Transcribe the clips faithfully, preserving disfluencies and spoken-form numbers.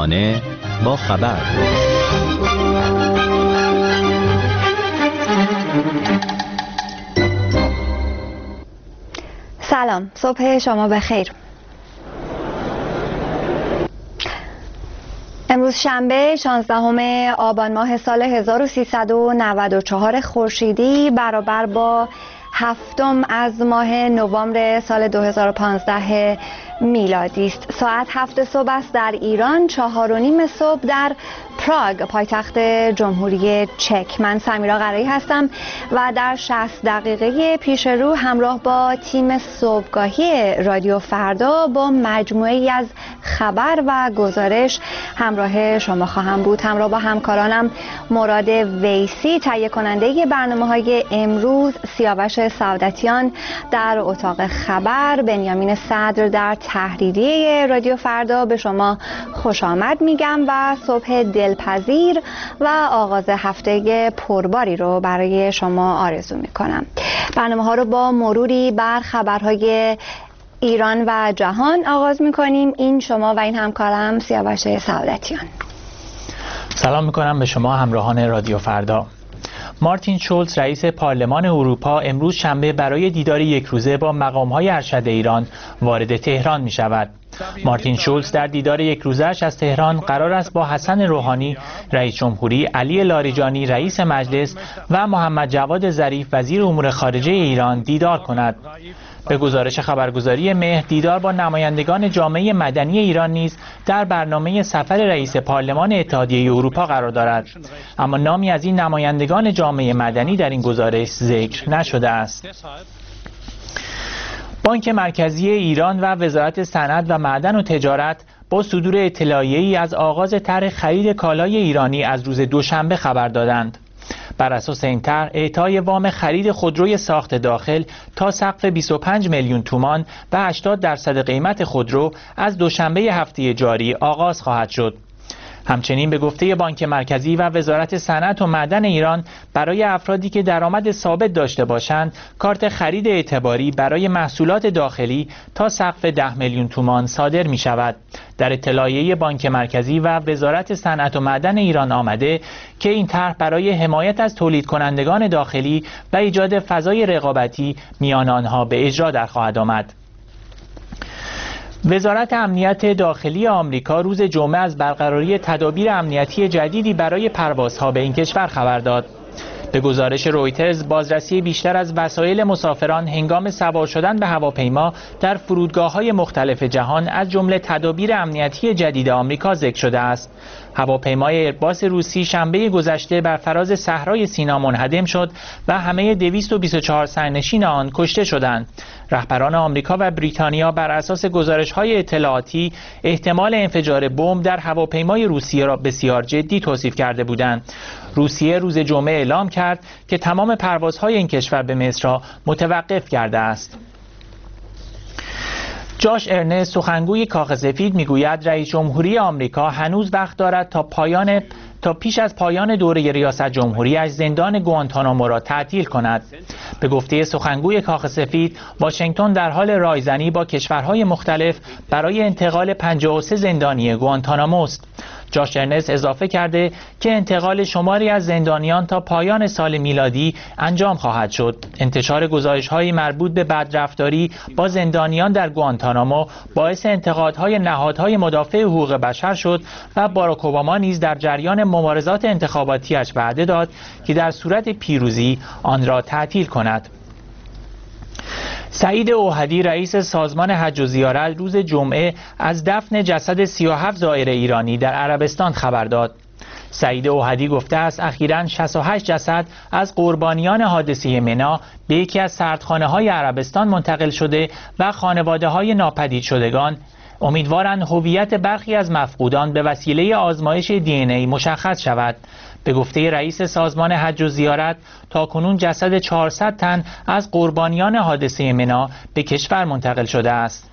صبحانه با خبر. سلام، صبح شما بخیر. امروز شنبه شانزدهم آبان ماه سال هزار و سیصد و نود و چهار خورشیدی برابر با هفتم از ماه نوامبر سال دو هزار و پانزده میلادی است. ساعت هفت صبح است در ایران، چهار و نیم صبح در پراگ پایتخت جمهوری چک. من سمیرا قرایی هستم و در شصت دقیقه پیش رو همراه با تیم صبحگاهی رادیو فردا با مجموعه‌ای از خبر و گزارش همراه شما خواهم بود. همراه با همکارانم مراد ویسی تهیه کننده برنامه‌های امروز، سیاوش سعادتیان در اتاق خبر، بنیامین صدر در تحریریه رادیو فردا به شما خوش آمد میگم و صبح دلپذیر و آغاز هفته پرباری رو برای شما آرزو میکنم. برنامه ها رو با مروری بر خبرهای ایران و جهان آغاز میکنیم. این شما و این همکارم سیاوش سعادتیان. سلام میکنم به شما همراهان رادیو فردا. مارتین شولز رئیس پارلمان اروپا امروز شنبه برای دیدار یک روزه با مقام‌های ارشد ایران وارد تهران می شود. مارتین شولز در دیدار یک روزه‌اش از تهران قرار است با حسن روحانی رئیس جمهوری، علی لاریجانی رئیس مجلس و محمد جواد ظریف وزیر امور خارجه ایران دیدار کند. به گزارش خبرگزاری مهر، دیدار با نمایندگان جامعه مدنی ایران نیز در برنامه سفر رئیس پارلمان اتحادیه اروپا قرار دارد، اما نامی از این نمایندگان جامعه مدنی در این گزارش ذکر نشده است. بانک مرکزی ایران و وزارت صنعت و معدن و تجارت با صدور اطلاعیه‌ای از آغاز طرح خرید کالای ایرانی از روز دوشنبه خبر دادند. بر اساس این طرح اعطای وام خرید خودروی ساخت داخل تا سقف بیست و پنج میلیون تومان و هشتاد درصد قیمت خودرو از دوشنبه هفته جاری آغاز خواهد شد. همچنین به گفته بانک مرکزی و وزارت صنعت و معدن ایران برای افرادی که درآمد ثابت داشته باشند کارت خرید اعتباری برای محصولات داخلی تا سقف ده میلیون تومان صادر می شود. در اطلاعیه بانک مرکزی و وزارت صنعت و معدن ایران آمده که این طرح برای حمایت از تولید کنندگان داخلی و ایجاد فضای رقابتی میان آنها به اجرا در خواهد آمد. وزارت امنیت داخلی آمریکا روز جمعه از برقراری تدابیر امنیتی جدیدی برای پروازها به این کشور خبر داد. به گزارش رویترز، بازرسی بیشتر از وسایل مسافران هنگام سوار شدن به هواپیما در فرودگاه‌های مختلف جهان از جمله تدابیر امنیتی جدید آمریکا ذکر شده است. هواپیمای ایرباس روسی شنبه گذشته بر فراز صحرای سینا منهدم شد و همه دویست و بیست و چهار سرنشین آن کشته شدند. رهبران آمریکا و بریتانیا بر اساس گزارش‌های اطلاعاتی احتمال انفجار بمب در هواپیمای روسیه را بسیار جدی توصیف کرده بودند. روسیه روز جمعه اعلام کرد که تمام پروازهای این کشور به مصر را متوقف کرده است. جاش ارنست، سخنگوی کاخ سفید، میگوید رئیس جمهوری آمریکا هنوز وقت دارد تا پایان تا پیش از پایان دوره ریاست جمهوری از زندان گوانتانامو را تعطیل کند. به گفته سخنگوی کاخ سفید، واشنگتن در حال رایزنی با کشورهای مختلف برای انتقال پنجاه و سه زندانی گوانتانامو است. جاش ارنست اضافه کرده که انتقال شماری از زندانیان تا پایان سال میلادی انجام خواهد شد. انتشار گزارش‌های مربوط به بدرفتاری با زندانیان در گوانتانامو باعث انتقادهای نهادهای مدافع حقوق بشر شد و باراک اوباما نیز در جریان مبارزات انتخاباتیش وعده داد که در صورت پیروزی آن را تعطیل کند. سعید اوحدی رئیس سازمان حج و زیارت روز جمعه از دفن جسد سی و هفت زائر ایرانی در عربستان خبر داد. سعید اوحدی گفته است اخیراً شصت و هشت جسد از قربانیان حادثه منی به یکی از سردخانه‌های عربستان منتقل شده و خانواده‌های ناپدید شدگان امیدوارند هویت برخی از مفقودان به وسیله آزمایش دی ان ای مشخص شود. به گفته رئیس سازمان حج و زیارت تاکنون جسد چهارصد تن از قربانیان حادثه منی به کشور منتقل شده است.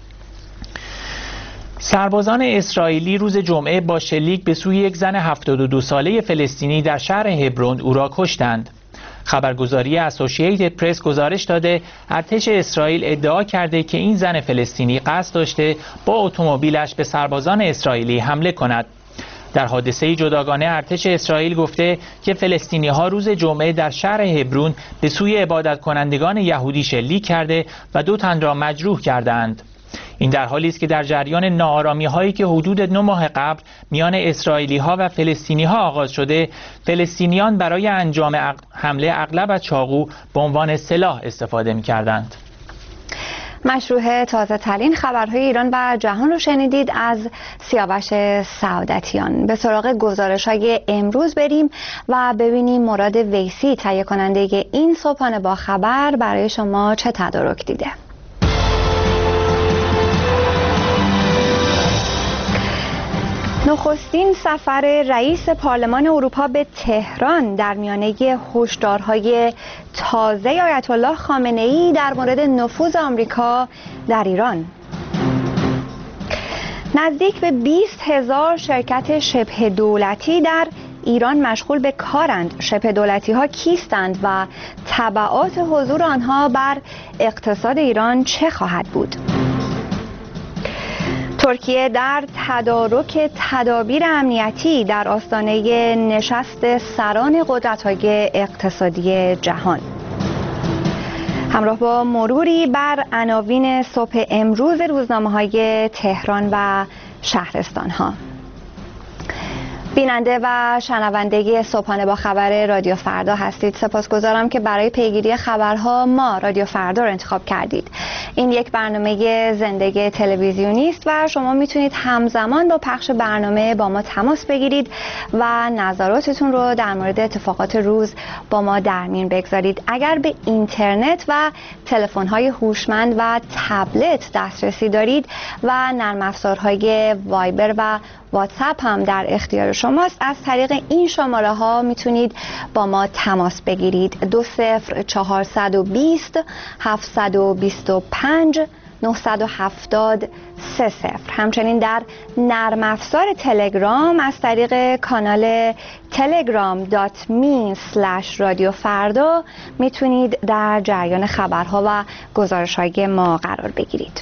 سربازان اسرائیلی روز جمعه با شلیک به سوی یک زن هفتاد و دو ساله فلسطینی در شهر هبرون او را کشتند. خبرگزاری اسوسییتد پرس گزارش داده ارتش اسرائیل ادعا کرده که این زن فلسطینی قصد داشته با اتومبیلش به سربازان اسرائیلی حمله کند. در حادثه جداگانه ارتش اسرائیل گفته که فلسطینی ها روز جمعه در شهر هبرون به سوی عبادت کنندگان یهودی شلیک کرده و دو تن را مجروح کردند. این در حالی است که در جریان ناآرامی هایی که حدود نه ماه قبل میان اسرائیلی ها و فلسطینی ها آغاز شده، فلسطینیان برای انجام حمله اغلب از چاقو به عنوان سلاح استفاده می کردند. مشروع تازه ترین خبرهای ایران و جهان رو شنیدید از سیاوش سعادتیان. به سراغ گزارش های امروز بریم و ببینیم مراد ویسی تهیه کننده این صبحانه با خبر برای شما چه تدارک دیده. نخستین سفر رئیس پارلمان اروپا به تهران در میانه هشدارهای تازه آیت الله خامنه‌ای در مورد نفوذ آمریکا در ایران. نزدیک به بیست هزار شرکت شبه دولتی در ایران مشغول به کارند. شبه دولتی ها کیستند و تبعات حضور آنها بر اقتصاد ایران چه خواهد بود؟ ترکیه در تدارک تدابیر امنیتی در آستانه نشست سران قدرت‌های اقتصادی جهان. همراه با مروری بر عناوین صبح امروز روزنامه‌های تهران و شهرستان‌ها. بیننده و شنونده صبحانه با خبر رادیو فردا هستید. سپاسگزارم که برای پیگیری خبرها ما رادیو فردا رو انتخاب کردید. این یک برنامه زنده تلویزیونی است و شما میتونید همزمان با پخش برنامه با ما تماس بگیرید و نظراتتون رو در مورد اتفاقات روز با ما در میون بگذارید. اگر به اینترنت و تلفن‌های هوشمند و تبلت دسترسی دارید و نرم افزارهای وایبر و واتساپ هم در اختیار شماست، از طریق این شماره ها میتونید با ما تماس بگیرید. دو صفر چهارصد و بیست هفتصد و بیست و پنج نهصد و هفتاد سه صفر. همچنین در نرم افزار تلگرام از طریق کانال تلگرام دات می اسلش رادیو فردا میتونید در جریان خبرها و گزارش های ما قرار بگیرید.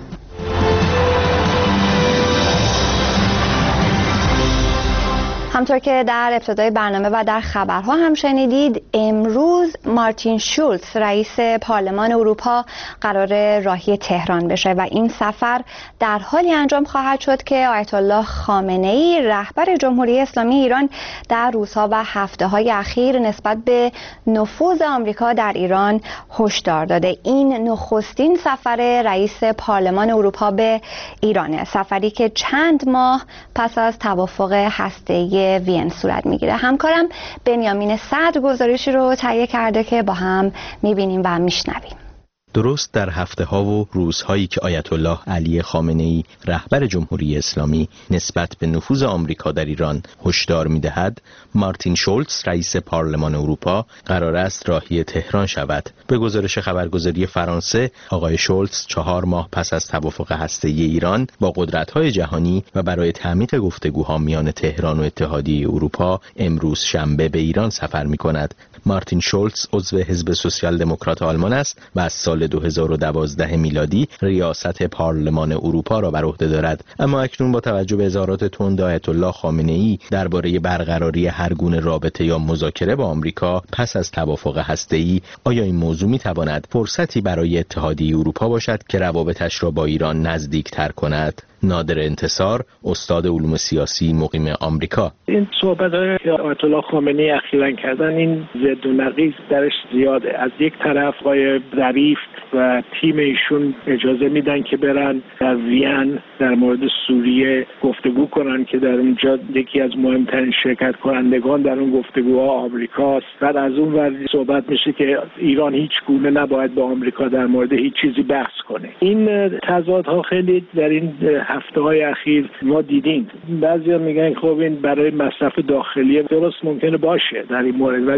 همطور که در ابتدای برنامه و در خبرها هم شنیدید، امروز مارتین شولتز رئیس پارلمان اروپا قرار راهی تهران بشه و این سفر در حالی انجام خواهد شد که آیت الله خامنه‌ای رهبر جمهوری اسلامی ایران در روزها و هفته‌های اخیر نسبت به نفوذ آمریکا در ایران هشدار داده. این نخستین سفر رئیس پارلمان اروپا به ایرانه، سفری که چند ماه پس از توافق هسته‌ای وین صورت میگیره. همکارم بنیامین صدر گزارشی رو تهیه کرده که با هم میبینیم و میشنویم. درست در هفته ها و روزهایی که آیت الله علی خامنه‌ای رهبر جمهوری اسلامی نسبت به نفوذ آمریکا در ایران هشدار می‌دهد، مارتین شولتز رئیس پارلمان اروپا قرار است راهی تهران شود. به گزارش خبرگزاری فرانسه، آقای شولتز چهار ماه پس از توافق هسته‌ای ایران با قدرت‌های جهانی و برای تعمیق گفتگوها میان تهران و اتحادیه اروپا امروز شنبه به ایران سفر می‌کند. مارتین شولتز عضو حزب سوسیال دموکرات آلمان است و از سال دو هزار و دوازده میلادی ریاست پارلمان اروپا را بر عهده دارد. اما اکنون با توجه به اظهارات تند آیت الله خامنه‌ای درباره برقراری هر گونه رابطه یا مذاکره با آمریکا پس از توافق هسته‌ای، آیا این موضوع می‌تواند فرصتی برای اتحادیه اروپا باشد که روابطش را با ایران نزدیک‌تر کند؟ نادر انتصار، استاد علوم سیاسی مقیم آمریکا: این صحبت‌هایی که آیت الله خامنه‌ای اخیراً کردن، این ضد و نقیض درش زیاده. از یک طرف آقای ظریف و تیم ایشون اجازه میدن که برن در وین در مورد سوریه گفتگو کنن که در اونجا یکی از مهمترین شرکت کنندگان در اون گفتگوها آمریکاست. بعد از اون ور صحبت میشه که ایران هیچ گونه نباید با آمریکا در مورد هیچ چیزی بحث کنه. این تضادها خیلی در این هفته‌های اخیر ما دیدیم. بعضیا میگن خب این برای مصرف داخلی درست ممکنه باشه در این مورد، ولی به هر حال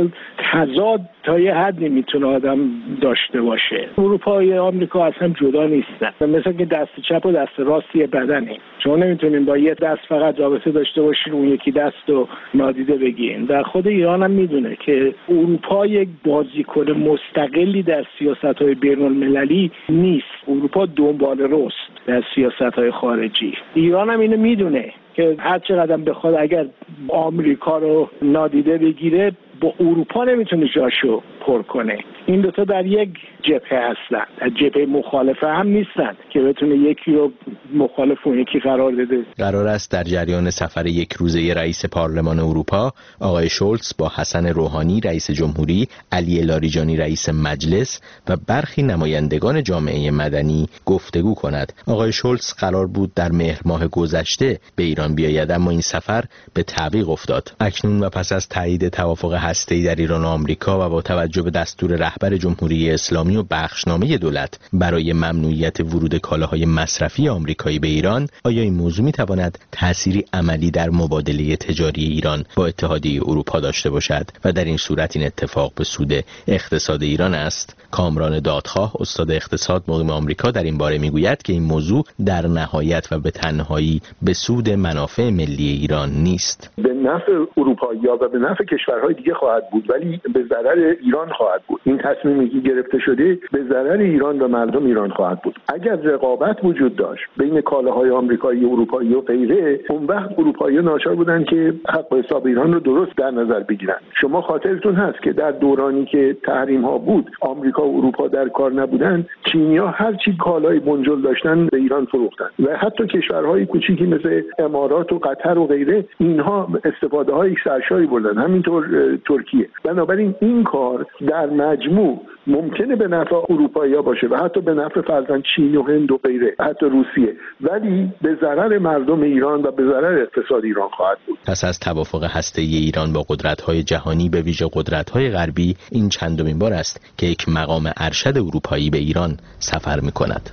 حال تضاد تا یه حدی میتونه آدم داشته باشه. اروپا و آمریکا اصلا جدا نیستن، مثلا که دست چپ و دست راست یه بدنه. شما نمیتونین با یه دست فقط رابطه داشته باشین اون یکی دست رو نادیده بگیرین. در خود ایران هم میدونه که اروپا یک بازیکن مستقلی در سیاست‌های بین‌المللی نیست. اروپا دنبال رست در سیاست‌های خارجی. ایران هم اینو میدونه که هر چقدر بخواد اگر آمریکا رو نادیده بگیره با اروپا نمیتونه جاشو پر کنه. این دوتا در یک جبهه هستن، در جبهه مخالفه هم نیستن که بتونه یکی رو مخالف اون یکی قرار بده. قرار است در جریان سفر یک روزه رئیس پارلمان اروپا آقای شولتز با حسن روحانی رئیس جمهوری، علی لاریجانی رئیس مجلس و برخی نمایندگان جامعه مدنی گفتگو کند. آقای شولتز قرار بود در مهر ماه گذشته به ایران بیاید، اما این سفر به تعویق افتاد. اکنون و پس از تایید توافق هسته‌ای در ایران و آمریکا و با توجه به دستور رهبر جمهوری اسلامی و بخشنامه دولت برای ممنوعیت ورود کالاهای مصرفی آمریکایی به ایران، آیا این موضوع می‌تواند تأثیری عملی در مبادله تجاری ایران با اتحادیه اروپا داشته باشد و در این صورت این اتفاق به سود اقتصاد ایران است؟ کامران دادخواه، استاد اقتصاد مقیم آمریکا، در این باره میگوید که این موضوع در نهایت و به تنهایی به سود منافع ملی ایران نیست. به نفع اروپایی‌ها و به نفع کشورهای دیگه خواهد بود، ولی به ضرر ایران خواهد بود. این تصمیمی که گرفته شده به ضرر ایران و مردم ایران خواهد بود. اگر رقابت وجود داشت بین کالاهای آمریکایی و اروپایی و غیره، اون وقت اروپایی‌ها ناچار بودن که حق و حساب ایران رو درست در نظر بگیرن. شما خاطرتون هست که در دورانی که تحریم ها بود، آمریکا و اروپا در کار نبودن، چینی‌ها هر چی کالای بنجل داشتن به ایران فروختن و حتی کشورهای کوچیکی مثل امارات و قطر و غیره، اینها استفاده های سرشاری بردن، همینطور ترکیه. بنابراین این کار در مجموع ممکنه به نفع اروپایی‌ها باشه و حتی به نفع فرضاً چین و هند و غیره، حتی روسیه، ولی به ضرر مردم ایران و به ضرر اقتصاد ایران خواهد بود. پس از توافق هسته‌ای ایران با قدرت‌های جهانی، به ویژه قدرت‌های غربی، این چندمین بار است که یک مقام ارشد اروپایی به ایران سفر می‌کند.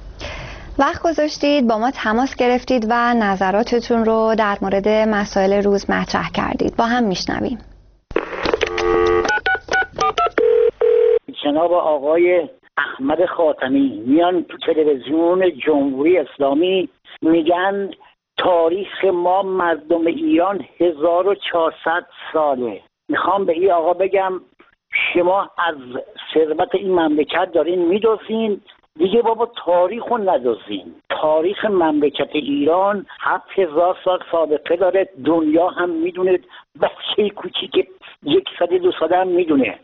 وقت گذاشتید با ما تماس گرفتید و نظراتتون رو در مورد مسائل روز مطرح کردید. با هم میشنویم. جناب آقای احمد خاتمی میان تو تلویزیون جمهوری اسلامی میگن تاریخ ما مردم ایران هزار و چهارصد ساله. میخوام به این آقا بگم شما از ثروت این مملکت دارین میدوزین، دیگه بابا تاریخ رو ندوزین. تاریخ مملکت ایران هفت هزار سال سابقه داره، دنیا هم میدونه، بچه کوچیک یک ساله دو ساله هم میدونه.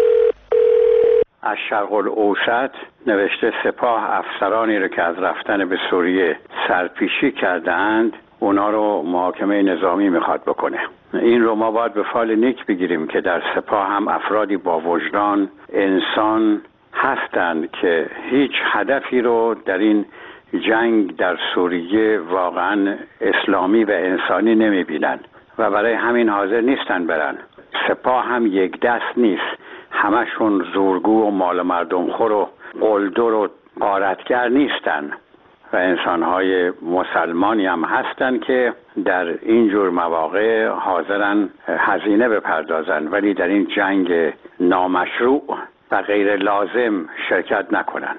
از شرق الاوسط نوشته سپاه افسرانی رو که از رفتن به سوریه سرپیشی کردند اونا رو محاکمه نظامی میخواد بکنه. این رو ما باید به فال نیک بگیریم که در سپاه هم افرادی با وجدان، انسان هستند که هیچ هدفی رو در این جنگ در سوریه واقعا اسلامی و انسانی نمیبینن و برای همین حاضر نیستن برن. سپاه هم یک دست نیست، همشون زورگو و مال مردم خور و قلدر و غارتگر نیستن و انسانهای مسلمانی هم هستن که در این جور مواقع حاضرن هزینه بپردازن ولی در این جنگ نامشروع و غیر لازم شرکت نکنن.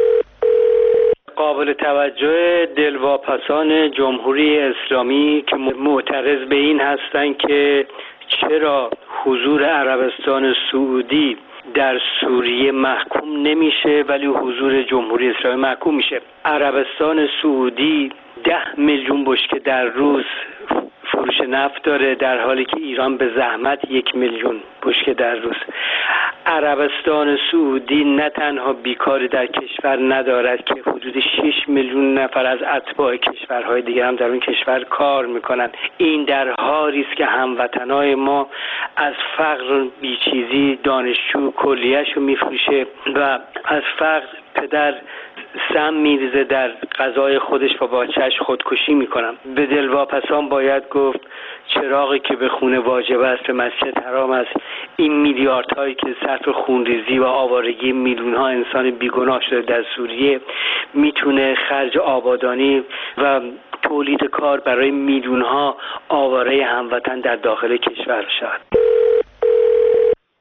قابل توجه دلواپسان جمهوری اسلامی که معترض به این هستند که چرا حضور عربستان سعودی در سوریه محکوم نمیشه ولی حضور جمهوری اسلامی محکوم میشه. عربستان سعودی ده میلیون بشکه در روز فروش نفت داره، در حالی که ایران به زحمت یک میلیون بشکه در روز. عربستان سعودی نه تنها بیکاری در کشور ندارد که حدود شش میلیون نفر از اتباع کشورهای دیگر هم در اون کشور کار میکنن. این در حالی است که هموطنای ما از فقر بیچیزی دانشجو کلیه‌شو میفروشه و از فقر پدر سم میریزه در غذای خودش و با چش خودکشی میکنم. به دلواپسان باید گفت چراغی که به خونه واجب است به مسجد حرام است. این میلیاردهایی که صرف خونریزی و آوارگی میلیون ها انسان بیگناه شده در سوریه میتونه خرج آبادانی و تولید کار برای میلیون ها آواره هموطن در داخل کشور شود.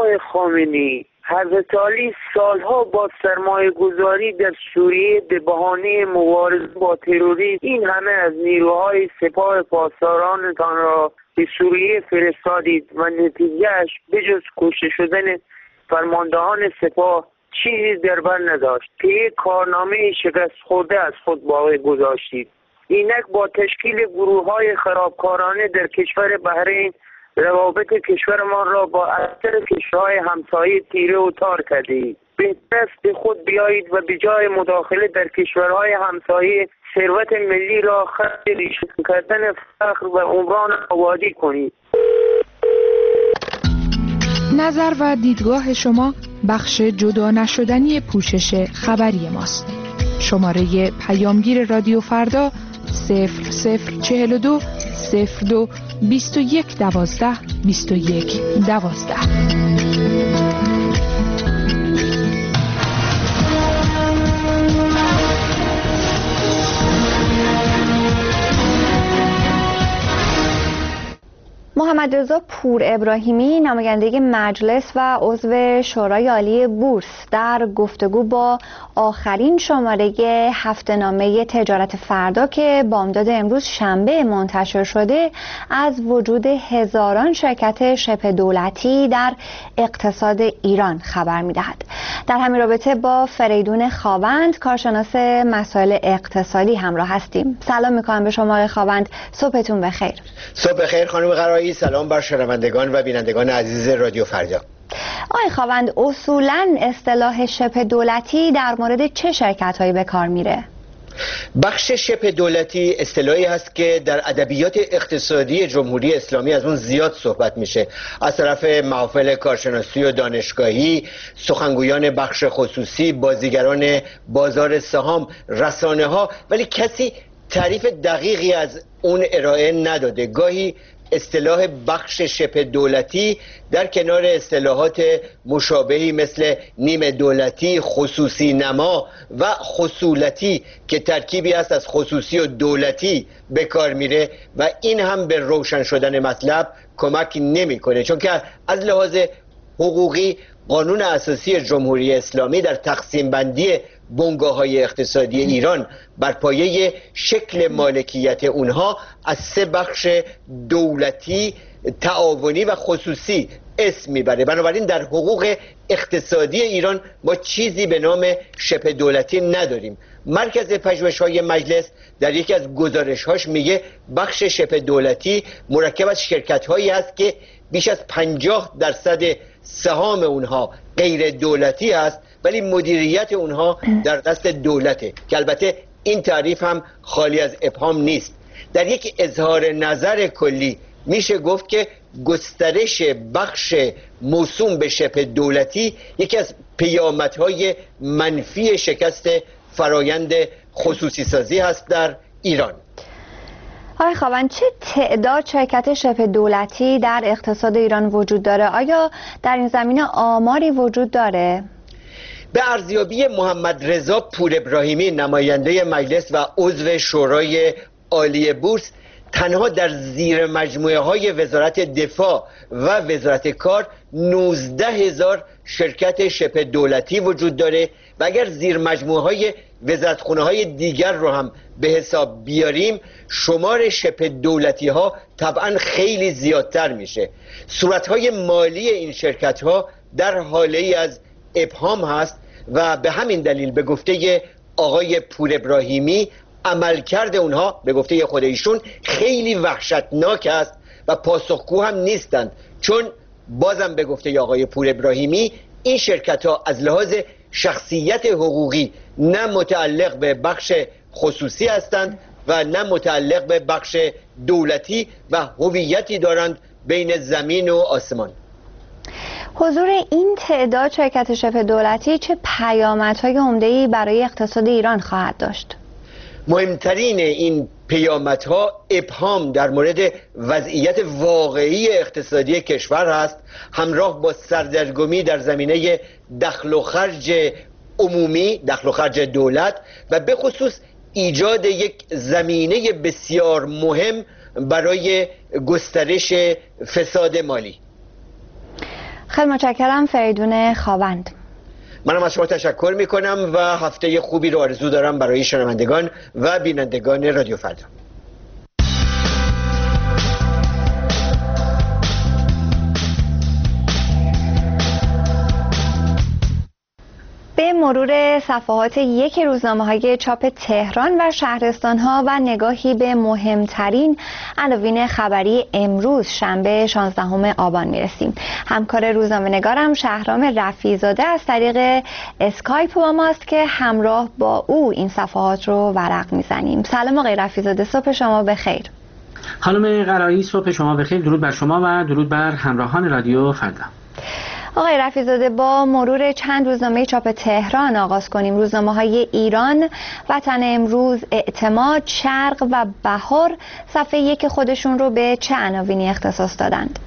آقای خامنه‌ای، حضرت علی سالها با سرمایه گذاری در سوریه به بهانه مبارزه با تروریسم این همه از نیروهای سپاه پاسدارانتان را به سوریه فرستادید و نتیجهش بجز کشته شدن فرماندهان سپاه چیزی در بر نداشت که یک کارنامه شکست خورده از خود باقی گذاشتید. اینک با تشکیل گروه های خرابکارانه در کشور بحرین روابط کشورمان را با اکثر کشورهای همسایه تیره و تار کرده اید. بهتر است به خود بیایید و به جای مداخله در کشورهای همسایه ثروت ملی را خرج ریشه کردن فقر و عمران آبادی کنید. نظر و دیدگاه شما بخش جدا نشدنی پوشش خبری ماست. شماره پیامگیر رادیو فردا صفر صفر چهل و دو صفر دو بیست و یک دوازده بیست و یک دوازده. محمد رضا پور ابراهیمی نماینده مجلس و عضو شورای عالی بورس در گفتگو با آخرین شماره هفته‌نامه تجارت فردا که بامداد امروز شنبه منتشر شده از وجود هزاران شرکت شبه دولتی در اقتصاد ایران خبر می‌دهد. در همین رابطه با فریدون خاوند کارشناس مسائل اقتصادی همراه هستیم. سلام می‌کنم به شما آقای خاوند، صبحتون بخیر. صبح بخیر خانم قرایی، سلام بر شنوندگان و بینندگان عزیز رادیو فردا. آقای خاوند، اصولاً اصطلاح شبه دولتی در مورد چه شرکت‌هایی به کار میره؟ بخش شبه دولتی اصطلاحی هست که در ادبیات اقتصادی جمهوری اسلامی از اون زیاد صحبت میشه، از طرف محافل کارشناسی و دانشگاهی، سخنگویان بخش خصوصی، بازیگران بازار سهام، رسانه ها، ولی کسی تعریف دقیقی از اون ارائه نداده. گاهی اصطلاح بخش شبه دولتی در کنار اصطلاحات مشابهی مثل نیمه دولتی، خصوصی نما و خصولتی که ترکیبی است از خصوصی و دولتی به کار میره و این هم به روشن شدن مطلب کمک نمیکنه، چون که از لحاظ حقوقی قانون اساسی جمهوری اسلامی در تقسیم بندی بنگاه‌های اقتصادی ایران بر پایه شکل مالکیت اونها از سه بخش دولتی، تعاونی و خصوصی اسم میبره. بنابراین در حقوق اقتصادی ایران ما چیزی به نام شبه دولتی نداریم. مرکز پژوهش‌های مجلس در یکی از گزارش‌هاش میگه بخش شبه دولتی مرکب از شرکت‌هایی است که بیش از پنجاه درصد سهام اونها غیر دولتی است ولی مدیریت اونها در دست دولته، که البته این تعریف هم خالی از ابهام نیست. در یک اظهار نظر کلی میشه گفت که گسترش بخش موسوم به شبه دولتی یکی از پیامدهای منفی شکست فرایند خصوصی سازی هست در ایران. آقای خاوند، چه تعداد شرکت شبه دولتی در اقتصاد ایران وجود داره؟ آیا در این زمینه آماری وجود داره؟ به ارزیابی محمد رضا پور ابراهیمی نماینده مجلس و عضو شورای عالی بورس، تنها در زیر مجموعه های وزارت دفاع و وزارت کار نوزده هزار شرکت شبه دولتی وجود داره و اگر زیر مجموعه های وزارتخونه های دیگر رو هم به حساب بیاریم شمار شبه دولتی ها طبعا خیلی زیادتر میشه. صورت های مالی این شرکت ها در حاله ای از ابهام هست و به همین دلیل به گفته آقای پور ابراهیمی عملکرد اونها به گفته خود ایشون خیلی وحشتناک است و پاسخگو هم نیستند، چون بازم به گفته آقای پور ابراهیمی این شرکت ها از لحاظ شخصیت حقوقی نه متعلق به بخش خصوصی هستند و نه متعلق به بخش دولتی و هویتی دارند بین زمین و آسمان. حضور این تعداد شرکت شبه دولتی چه پیامدهای عمده‌ای برای اقتصاد ایران خواهد داشت؟ مهمترین این پیامدها ابهام در مورد وضعیت واقعی اقتصادی کشور هست، همراه با سردرگمی در زمینه دخل و خرج عمومی، دخل و خرج دولت و به خصوص ایجاد یک زمینه بسیار مهم برای گسترش فساد مالی. خیلی متشکرم فریدون خاوند. منم از شما تشکر میکنم و هفته خوبی رو آرزو دارم برای شنوندگان و بینندگان رادیو فردا. به مرور صفحات یک روزنامه‌های چاپ تهران و شهرستان‌ها و نگاهی به مهمترین عناوین خبری امروز شنبه شانزدهم آبان می‌رسیم. همکار روزنامه‌نگارم شهرام رفیع‌زاده از طریق اسکایپ با ماست که همراه با او این صفحات رو ورق می‌زنیم. سلام آقای رفیع‌زاده، صبح شما بخیر. خانم قرایی، صبح شما بخیر. درود بر شما و درود بر همراهان رادیو فردا. آقای رفیع‌زاده، با مرور چند روزنامه چاپ تهران آغاز کنیم. روزنامه‌های ایران، وطن امروز، اعتماد، شرق و بهار صفحه یک خودشون رو به چه عناوینی اختصاص دادند؟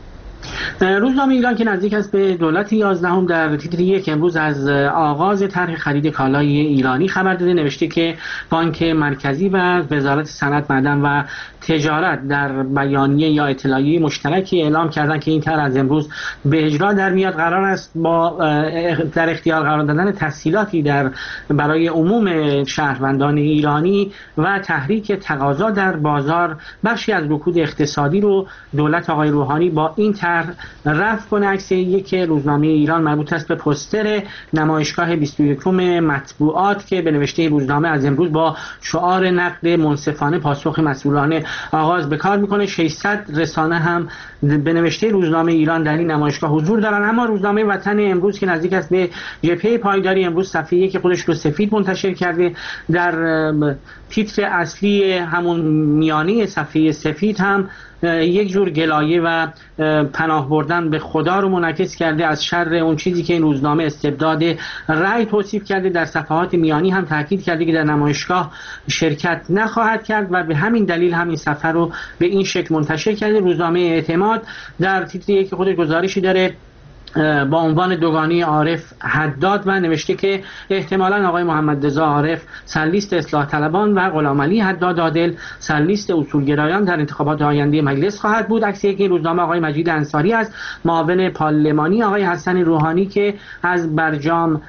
روزنامه ایران که نزدیک است به دولت یازدهم در تیتر یک امروز از آغاز طرح خرید کالای ایرانی خبر داده. نوشته که بانک مرکزی و وزارت صنعت، معدن و تجارت در بیانیه یا اطلاعیه مشترکی اعلام کردند که این طرح از امروز به اجرا در میاد. قرار است با در اختیار قرار دادن تسهیلاتی در برای عموم شهروندان ایرانی و تحریک تقاضا در بازار بخشی از رکود اقتصادی رو دولت آقای روحانی با این طرح رفع کنه. عکس یک روزنامه ایران مربوط است به پوستر نمایشگاه بیست و یکم مطبوعات که به نوشته روزنامه از امروز با شعار نقد منصفانه پاسخ مسئولانه آغاز به کار میکنه. ششصد رسانه هم به نوشته روزنامه ایران در این نمایشگاه حضور دارن. اما روزنامه وطن امروز که نزدیک است به جبهه پایداری امروز صفحه یک خودش رو سفید منتشر کرده. در تیتر اصلی همون میانی صفحه سفید هم یک جور گلایه و پناه بردن به خدا رو منعکس کرده از شر اون چیزی که این روزنامه استبداد رأی توصیف کرده. در صفحات میانی هم تاکید کرده که در نمایشگاه شرکت نخواهد کرد و به همین دلیل همین صفحه رو به این شکل منتشر کرده. روزنامه اعتماد در تیتر یک خود گزارشی داره با عنوان دوگانی عارف حداد و نوشته که احتمالاً آقای محمد رضا عارف سرلیست اصلاح طلبان و غلام علی حداد عادل سرلیست اصولگرایان در انتخابات آینده مجلس خواهد بود. عکس یک روزنامه آقای مجید انصاری است، معاون پارلمانی آقای حسن روحانی که از برجام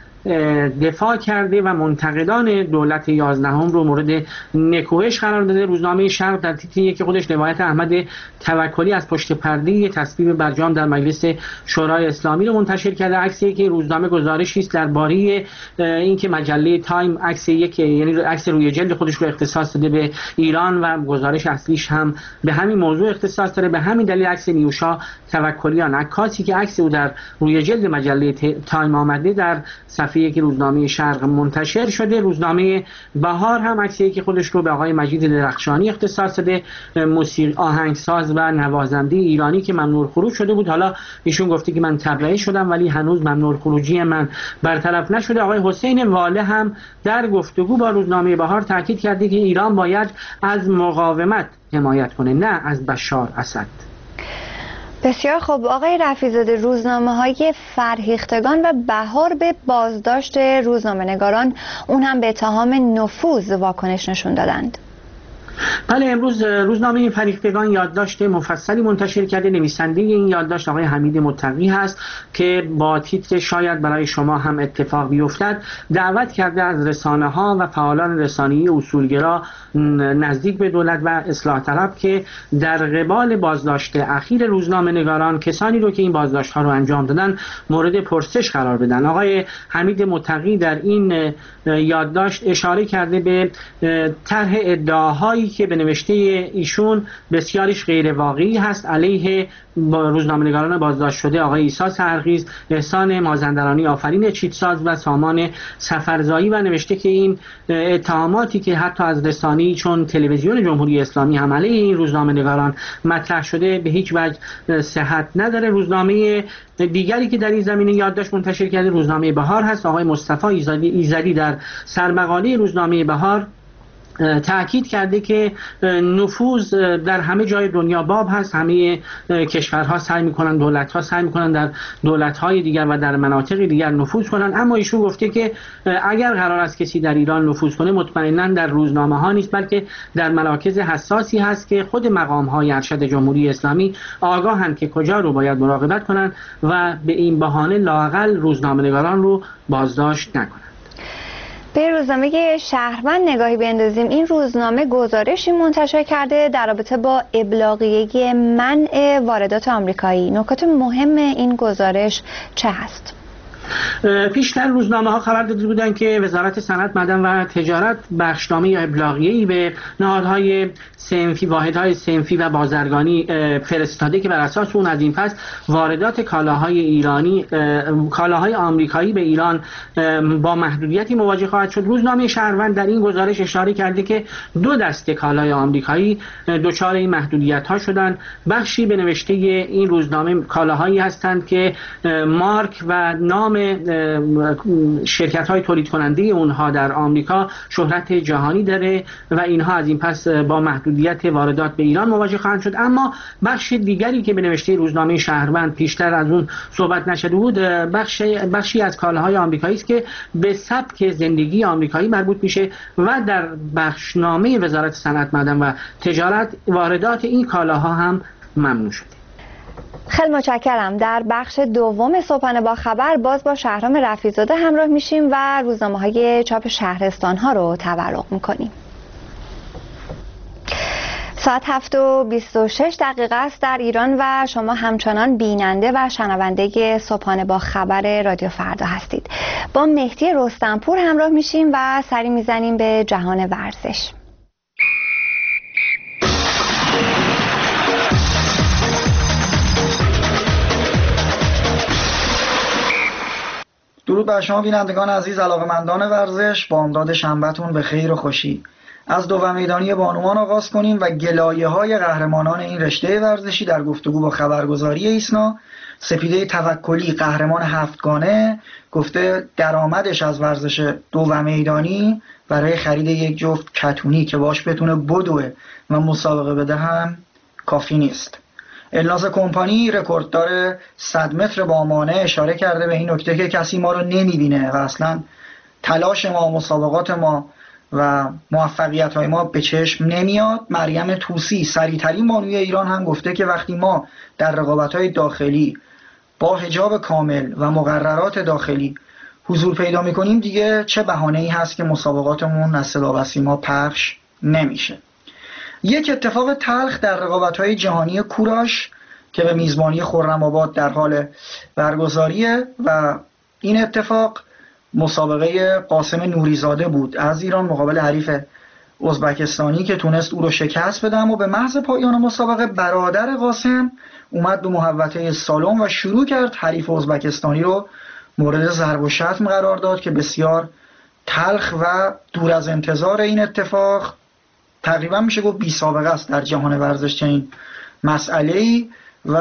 دفاع کرده و منتقدان دولت یازدهم رو مورد نکوهش قرار داده. روزنامه شرق در تیتر یک خودش روایت احمد توکلی از پشت پرده تصویب برجام در مجلس شورای اسلامی رو منتشر کرده. عکس یک روزنامه گزارشی است درباره اینکه مجله تایم عکس یک یعنی عکس روی جلد خودش رو اختصاص داده به ایران و گزارش اصلیش هم به همین موضوع اختصاص داره. به همین دلیل عکس نیوشا توکلیان، عکاسی که عکس او در روی جلد مجله تایم آمده، در صفحه یک روزنامه شرق منتشر شده. روزنامه بهار هم عکسی که خودش رو به آقای مجید درخشانی اختصاص داده، موسیقی آهنگساز و نوازنده ایرانی که ممنوع خروج شده بود. حالا ایشون گفته که من تبرئه شدم ولی هنوز ممنوع خروجی من برطرف نشده. آقای حسین واله هم در گفتگو با روزنامه بهار تاکید کرده که ایران باید از مقاومت حمایت کنه، نه از بشار اسد. بسیار خوب آقای رفیع‌زاده، روزنامه‌های فرهیختگان و بهار به بازداشت روزنامه‌نگاران اون هم به اتهام نفوذ واکنش نشون دادند. بله، امروز روزنامه فرهیختگان یادداشت مفصلی منتشر کرده. نویسنده این یادداشت آقای حمید متقی هست که با تیتر شاید برای شما هم اتفاق بیفتد دعوت کرده از رسانه‌ها و فعالان رسانه‌ای اصولگرا نزدیک به دولت و اصلاح طلب که در قبال بازداشت اخیر روزنامه‌نگاران کسانی رو که این بازداشت‌ها رو انجام دادن مورد پرسش قرار بدن. آقای حمید متقی در این یادداشت اشاره کرده به طرح ادعاهایی که به نوشته ایشون بسیاریش غیر واقعی هست علیه روزنامه‌نگاران بازداشت شده آقای عیسی سحرخیز، احسان مازندرانی، آفرین چیتساز و سامان سفرزایی و نوشته که این اتهاماتی که حتی از رسانه‌ای چون تلویزیون جمهوری اسلامی هم علیه این روزنامه‌نگاران مطرح شده به هیچ وجه صحت نداره. روزنامه دیگری که در این زمینه یادداشت منتشر کرده روزنامه بهار هست. آقای مصطفی ایزدی در سرمقاله روزنامه بهار تأکید کرده که نفوذ در همه جای دنیا باب هست، همه کشورها سعی میکنن، دولتها سعی میکنن در دولتهای دیگر و در مناطق دیگر نفوذ کنن، اما ایشون گفته که اگر قرار است کسی در ایران نفوذ کنه مطمئنا در روزنامه ها نیست، بلکه در مراکز حساسی هست که خود مقام های ارشد جمهوری اسلامی آگاهند که کجا رو باید مراقبت کنن و به این بهانه لااقل روزنامه‌نگاران رو بازداشت نکنن. به روزنامه شهروند نگاهی بندازیم. این روزنامه گزارشی منتشر کرده در رابطه با ابلاغیه منع واردات آمریکایی. نکات مهم این گزارش چه هست؟ پیشتر روزنامه ها خبر داده بودند که وزارت صنعت، معدن و تجارت بخشنامه یا ابلاغیه‌ای به نهادهای صنفی، واحدهای صنفی و بازرگانی فرستاده که بر اساس اون از این پس واردات کالاهای ایرانی، کالاهای آمریکایی به ایران با محدودیتی مواجه خواهد شد. روزنامه شهروند در این گزارش اشاره کرده که دو دسته کالای آمریکایی دچار این محدودیت ها شدند. بخشی به نوشته این روزنامه کالاهایی هستند که مارک و نام شرکت های تولید کننده اونها در آمریکا شهرت جهانی داره و اینها از این پس با محدودیت واردات به ایران مواجه خواهند شد. اما بخش دیگری که به نوشته روزنامه شهروند پیشتر از اون صحبت نشده بود، بخش بخشی از کالاهای آمریکایی است که به سبک زندگی آمریکایی مربوط میشه و در بخشنامه وزارت صنعت، معدن و تجارت واردات این کالاها هم ممنوع شده. خیلی متشکرم. در بخش دوم صبحانه با خبر باز با شهرام رفیع‌زاده همراه میشیم و روزنامه‌های چاپ شهرستان ها رو تورق میکنیم. ساعت هفت و بیست و شش دقیقه است در ایران و شما همچنان بیننده و شنونده صبحانه با خبر رادیو فردا هستید. با مهدی رستمپور همراه میشیم و سری میزنیم به جهان ورزش. درود بر شما بینندگان عزیز، علاقه‌مندان ورزش، با امداد شنبه‌تون به خیر و خوشی. از دو میدانی بانوان آغاز کنیم و گلایه‌های قهرمانان این رشته ورزشی در گفتگو با خبرگزاری ایسنا. سپیده توکلی، قهرمان هفتگانه، گفته درآمدش از ورزش دو میدانی برای خرید یک جفت کتونی که باش بتونه بدوه و مسابقه بده هم کافی نیست. الناز کمپانی، رکورددار صد متر با مانع، اشاره کرده به این نکته که کسی ما رو نمیبینه و اصلا تلاش ما، مسابقات ما و موفقیت های ما به چشم نمیاد. مریم طوسی، سریعترین بانوی ایران، هم گفته که وقتی ما در رقابت های داخلی با حجاب کامل و مقررات داخلی حضور پیدا میکنیم، دیگه چه بهانه‌ای هست که مسابقاتمون از صدا و سیما پخش نمیشه. یک اتفاق تلخ در رقابت‌های جهانی کوراش که به میزبانی خرم‌آباد در حال برگزاریه و این اتفاق مسابقه قاسم نوریزاده بود از ایران مقابل حریف ازبکستانی که تونست او رو شکست بده، اما به محض پایان مسابقه برادر قاسم اومد به محوطه سالن و شروع کرد حریف ازبکستانی رو مورد ضرب و شتم قرار داد که بسیار تلخ و دور از انتظار این اتفاق، تقریبا میشه گفت بی سابقه است در جهان ورزش چنین مسئله‌ای و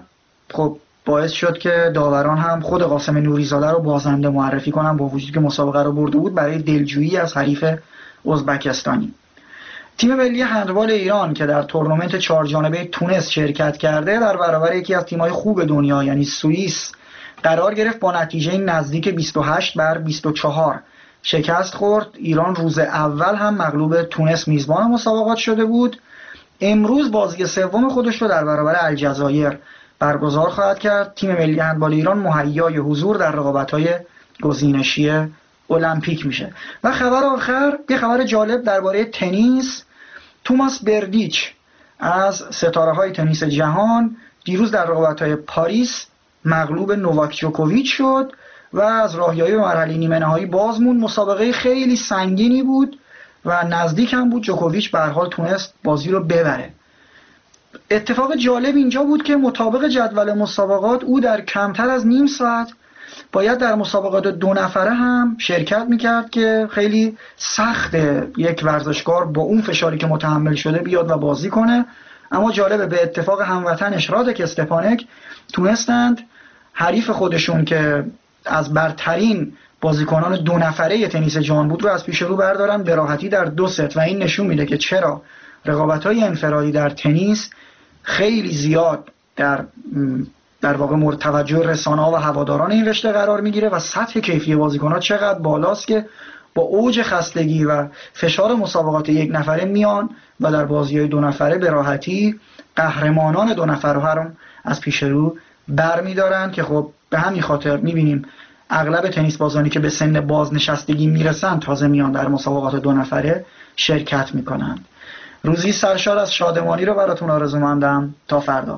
خب باعث شد که داوران هم خود قاسم نوریزاده رو بازنده معرفی کنن، با وجودی که مسابقه رو برده بود، برای دلجویی از حریف ازبکستانی. تیم ملی هندبال ایران که در تورنمنت چهار جانبه تونس شرکت کرده، در برابر یکی از تیم‌های خوب دنیا یعنی سوئیس قرار گرفت، با نتیجه نزدیک بیست و هشت بر بیست و چهار شکست خورد. ایران روز اول هم مغلوب تونس میزبان مسابقات شده بود. امروز بازی سوم خودش رو در برابر الجزایر برگزار خواهد کرد. تیم ملی هندبال ایران مهیای حضور در رقابت‌های گزینشی المپیک میشه. و خبر آخر، یه خبر جالب درباره تنیس. توماس بردیچ از ستاره‌های تنیس جهان دیروز در رقابت‌های پاریس مغلوب نوواک جوکوویچ شد و از راهیابی به مرحله نیمه نهایی باز موند. مسابقه خیلی سنگینی بود و نزدیک هم بود جوکوویچ به هر حال تونست بازی رو ببره. اتفاق جالب اینجا بود که مطابق جدول مسابقات او در کمتر از نیم ساعت باید در مسابقات دو نفره هم شرکت میکرد که خیلی سخته یک ورزشکار با اون فشاری که متحمل شده بیاد و بازی کنه. اما جالبه به اتفاق هموطنش رادک استپانک تونستند حریف خودشون که از برترین بازیکنان دو نفره تنیس جهان بود رو از پیش رو بردارن به راحتی در دو ست و این نشون میده که چرا رقابت‌های انفرادی در تنیس خیلی زیاد در در واقع مورد توجه رسانه‌ها و هواداران این رشته قرار میگیره و سطح کیفی بازیکن‌ها چقدر بالاست که با اوج خستگی و فشار مسابقات یک نفره میان و در بازی‌های دو نفره به راحتی قهرمانان دو نفره هم از پیش رو برمی‌دارن که خب به همین خاطر می‌بینیم اغلب تنیس بازانی که به سن بازنشستگی میرسن تازه میان در مسابقات دو نفره شرکت میکنن. روزی سرشار از شادمانی رو براتون آرزومندم. تا فردا.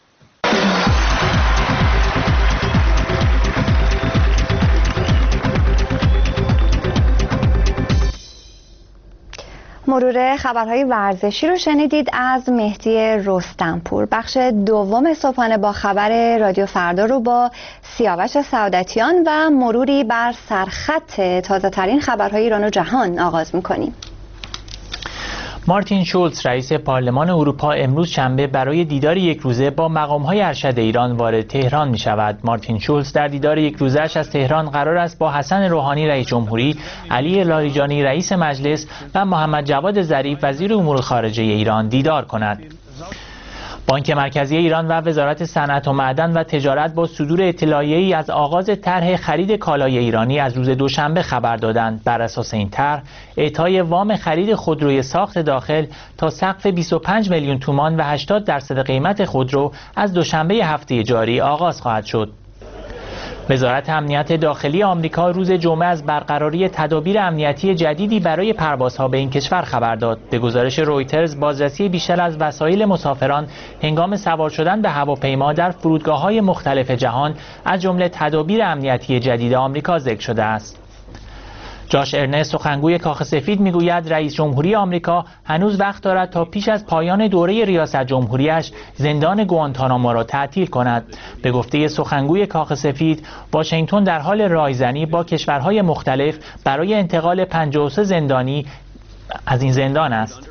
مرور خبرهای ورزشی رو شنیدید از مهدی رستمپور. بخش دوم صبحانه با خبر رادیو فردا رو با سیاوش سعادتیان و مروری بر سرخط تازه ترین خبرهای ایران و جهان آغاز میکنیم. مارتین شولز رئیس پارلمان اروپا امروز شنبه برای دیدار یک روزه با مقام‌های ارشد ایران وارد تهران می شود. مارتین شولز در دیدار یک روزه‌اش از تهران قرار است با حسن روحانی رئیس جمهوری، علی لاریجانی رئیس مجلس و محمد جواد ظریف وزیر امور خارجه ایران دیدار کند. بانک مرکزی ایران و وزارت صنعت و معدن و تجارت با صدور اطلاعیه‌ای از آغاز طرح خرید کالای ایرانی از روز دوشنبه خبر دادند. بر اساس این طرح، اعطای وام خرید خودروی ساخت داخل تا سقف بیست و پنج میلیون تومان و هشتاد درصد قیمت خودرو از دوشنبه هفته جاری آغاز خواهد شد. وزارت امنیت داخلی آمریکا روز جمعه از برقراری تدابیر امنیتی جدیدی برای پروازها به این کشور خبر داد. به گزارش رویترز، بازرسی بیشتر از وسایل مسافران هنگام سوار شدن به هواپیما در فرودگاه‌های مختلف جهان از جمله تدابیر امنیتی جدید آمریکا ذکر شده است. جاش ارنست، سخنگوی کاخ سفید، میگوید رئیس جمهوری آمریکا هنوز وقت دارد تا پیش از پایان دوره ریاست جمهوریش زندان گوانتانامو را تعطیل کند. به گفته سخنگوی کاخ سفید، واشنگتن در حال رایزنی با کشورهای مختلف برای انتقال پنجاه و سه زندانی از این زندان است.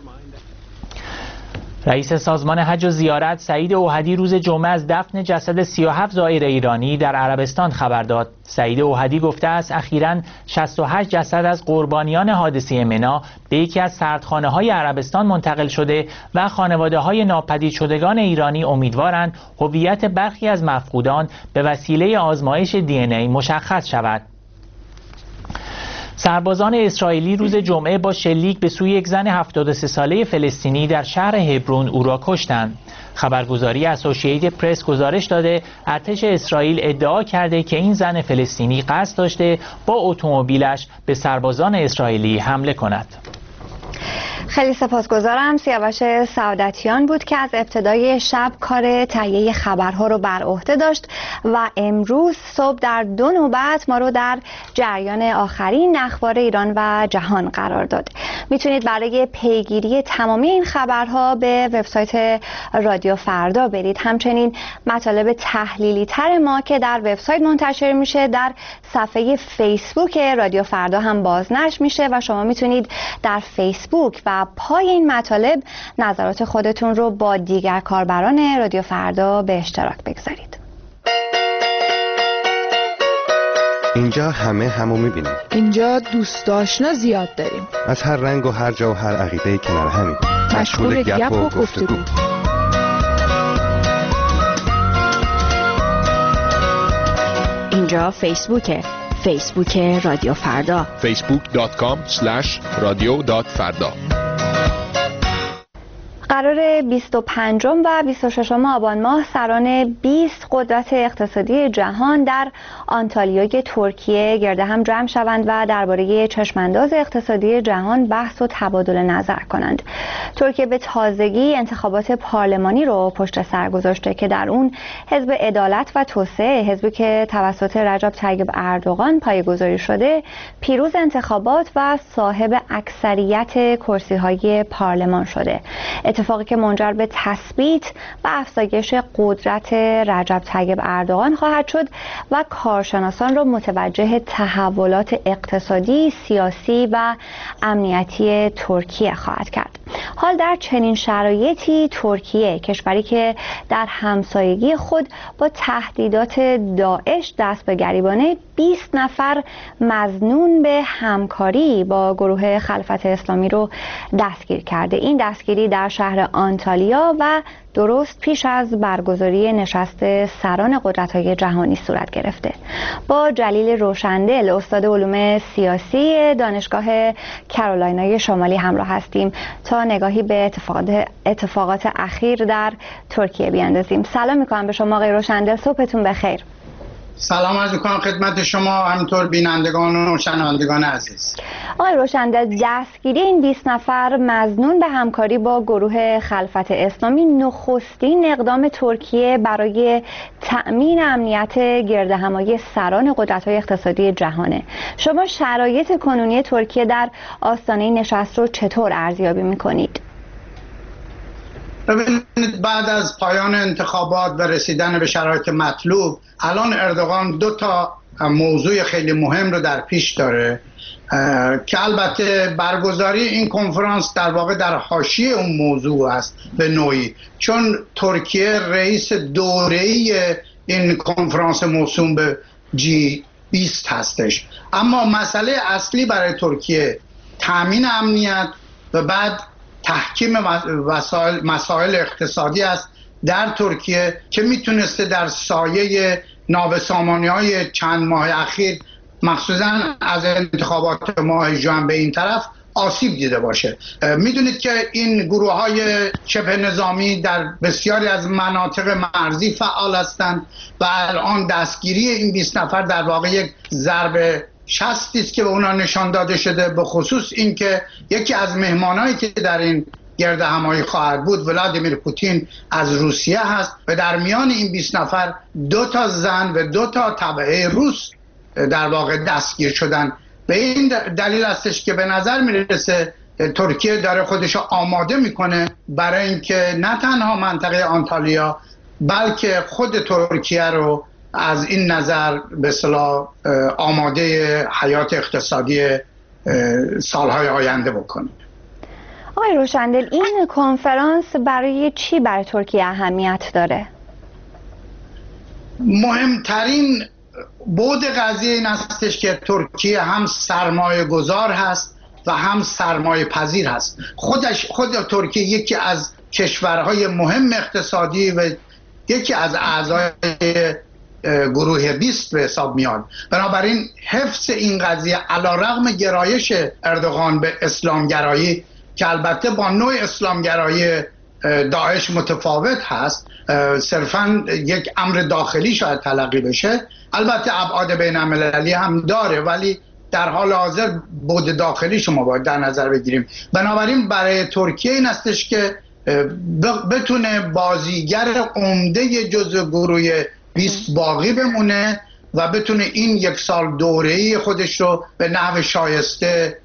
رئیس سازمان حج و زیارت سعید اوحدی روز جمعه از دفن جسد سی و هفت زائر ایرانی در عربستان خبر داد. سعید اوحدی گفته است اخیراً شصت و هشت جسد از قربانیان حادثه منی به یکی از سردخانه‌های عربستان منتقل شده و خانواده‌های ناپدید شدگان ایرانی امیدوارند هویت برخی از مفقودان به وسیله آزمایش دی ان ای مشخص شود. سربازان اسرائیلی روز جمعه با شلیک به سوی یک زن هفتاد و سه ساله فلسطینی در شهر هبرون او را کشتند. خبرگزاری اسوسییتد پرس گزارش داده ارتش اسرائیل ادعا کرده که این زن فلسطینی قصد داشته با اتومبیلش به سربازان اسرائیلی حمله کند. خیلی سپاسگزارم. سیاوش سعادتیان بود که از ابتدای شب کار تهیه خبرها رو بر عهده داشت و امروز صبح در دو نوبت ما رو در جریان آخرین اخبار ایران و جهان قرار داد. میتونید برای پیگیری تمامی این خبرها به وبسایت رادیو فردا برید. همچنین مطالب تحلیلی تر ما که در وبسایت منتشر میشه در صفحه فیسبوک رادیو فردا هم بازنشر میشه و شما میتونید در فیسبوک و پای این مطالب نظرات خودتون رو با دیگر کاربران رادیو فردا به اشتراک بگذارید. اینجا همه همو میبینیم. اینجا دوست آشنا زیاد داریم. از هر رنگ و هر جا و هر عقیده کنار همیم. مشغول گپ و گفتگو. اینجا فیسبوکه. فیسبوک رادیو فردا. فیسبوک دات کام اسلش رادیو دات فردا. قرار بیست و پنجم و بیست و ششم آبان ماه سران بیست قدرت اقتصادی جهان در آنتالیای ترکیه گرد هم جمع شوند و درباره چشمانداز اقتصادی جهان بحث و تبادل نظر کنند. ترکیه به تازگی انتخابات پارلمانی رو پشت سر گذاشته که در اون حزب عدالت و توسعه، حزبی که توسط رجب طیب اردوغان پایه‌گذاری شده، پیروز انتخابات و صاحب اکثریت کرسی‌های پارلمان شده. اتفاقی که منجر به تثبیت و افزایش قدرت رجب طیب اردوغان خواهد شد و کارشناسان را متوجه تحولات اقتصادی، سیاسی و امنیتی ترکیه خواهد کرد. حال در چنین شرایطی ترکیه، کشوری که در همسایگی خود با تهدیدات داعش دست به گریبانه، بیست نفر مظنون به همکاری با گروه خلافت اسلامی رو دستگیر کرده. این دستگیری در شهر آنتالیا و درست پیش از برگزاری نشست سران قدرت‌های جهانی صورت گرفته. با جلیل روشندل، استاد علوم سیاسی دانشگاه کارولینای شمالی همراه هستیم تا نگاهی به اتفاقات, اتفاقات اخیر در ترکیه بیاندازیم. سلام میکنم به شما آقای روشندل، صبحتون بخیر. سلام عرض می‌کنم خدمت شما، همینطور بینندگان و شنوندگان عزیز. آقای روشندل، دستگیری این بیست نفر مظنون به همکاری با گروه خلافت اسلامی نخستین اقدام ترکیه برای تأمین امنیت گردهمایی سران قدرت‌های اقتصادی جهانه. شما شرایط کنونی ترکیه در آستانه نشست رو چطور ارزیابی می‌کنید؟ ببینید، بعد از پایان انتخابات و رسیدن به شرایط مطلوب، الان اردوغان دو تا موضوع خیلی مهم رو در پیش داره که البته برگزاری این کنفرانس در واقع در حاشیه اون موضوع است به نوعی، چون ترکیه رئیس دوره‌ای این کنفرانس موسوم به جی بیست هستش. اما مسئله اصلی برای ترکیه تامین امنیت و بعد تحکیم مسائل, مسائل اقتصادی است در ترکیه که میتونسته در سایه نابسامانی های چند ماه اخیر، مخصوصا از انتخابات ماه ژوئن به این طرف، آسیب دیده باشه. میدونید که این گروه های شبه نظامی در بسیاری از مناطق مرزی فعال هستند و الان دستگیری این بیست نفر در واقع یک ضربه شستی است که به اونا نشان داده شده، به خصوص اینکه یکی از مهمانایی که در این گرد همایی خواهد بود ولادیمیر پوتین از روسیه هست و در میان این بیست نفر دو تا زن و دو تا تبعه روس در واقع دستگیر شدن. به این دلیل هستش که به نظر میرسه ترکیه داره خودشو آماده میکنه برای اینکه نه تنها منطقه آنتالیا بلکه خود ترکیه رو از این نظر به اصطلاح آماده حیات اقتصادی سالهای آینده بکنه. آقای روشندل، این کنفرانس برای چی برای ترکیه اهمیت داره؟ مهمترین بود قضیه این هستش که ترکیه هم سرمایه گذار هست و هم سرمایه پذیر هست. خودش خود ترکیه یکی از کشورهای مهم اقتصادی و یکی از اعضای گروه بیست به حساب میاد. بنابراین حفظ این قضیه علیرغم گرایش اردوغان به اسلامگرایی که البته با نوع اسلامگرایی داعش متفاوت هست، صرفاً یک امر داخلی شاید تلقی بشه، البته ابعاد بین المللی هم داره، ولی در حال حاضر بود داخلی شما باید در نظر بگیریم. بنابراین برای ترکیه این هستش که بتونه بازیگر عمده جزو گروه بیست باقی بمونه و بتونه این یک سال دوره‌ای خودش رو به نحو شایسته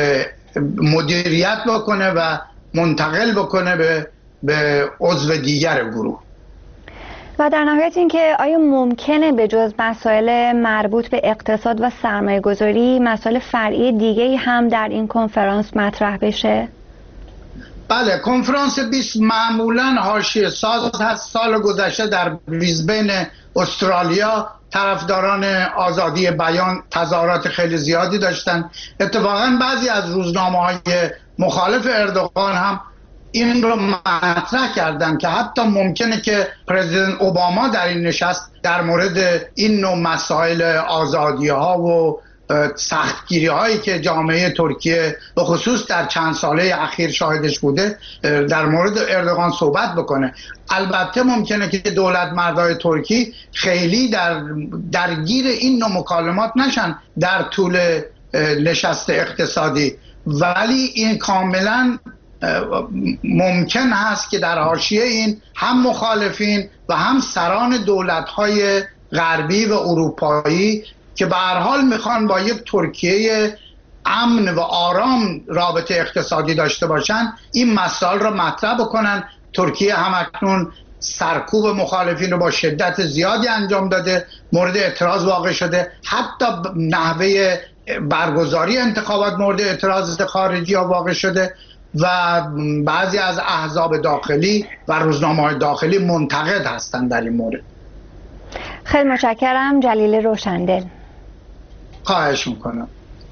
مدیریت بکنه و منتقل بکنه به به عضو دیگر گروه. و در نهایت این که آیا ممکنه به جز مسائل مربوط به اقتصاد و سرمایه گذاری مسائل فرعی دیگه‌ای هم در این کنفرانس مطرح بشه؟ بله، کنفرانس بیست معمولاً حاشیه ساز هست. سال گذشته در بریزبن استرالیا طرفداران آزادی بیان تظاهرات خیلی زیادی داشتن. اتفاقاً بعضی از روزنامه‌های مخالف اردوغان هم این رو مطرح کردن که حتی ممکنه که پرزیدنت اوباما در این نشست در مورد این نوع مسائل آزادی ها و سختگیری هایی که جامعه ترکیه به خصوص در چند ساله اخیر شاهدش بوده در مورد اردوغان صحبت بکنه. البته ممکنه که دولت مردای ترکی خیلی در درگیر این نوع مکالمات نشن در طول نشست اقتصادی، ولی این کاملا ممکن هست که در حاشیه این هم مخالفین و هم سران دولت‌های غربی و اروپایی که به هر حال میخوان با یک ترکیه امن و آرام رابطه اقتصادی داشته باشن این مسائل را مطرح بکنن. ترکیه هم اکنون سرکوب مخالفین رو با شدت زیادی انجام داده، مورد اعتراض واقع شده، حتی نحوه برگزاری انتخابات مورد اعتراض خارجی ها واقع شده و بعضی از احزاب داخلی و روزنامه‌های داخلی منتقد هستند در این مورد. خیلی متشکرم جلیل روشندل. خواهش میکنم.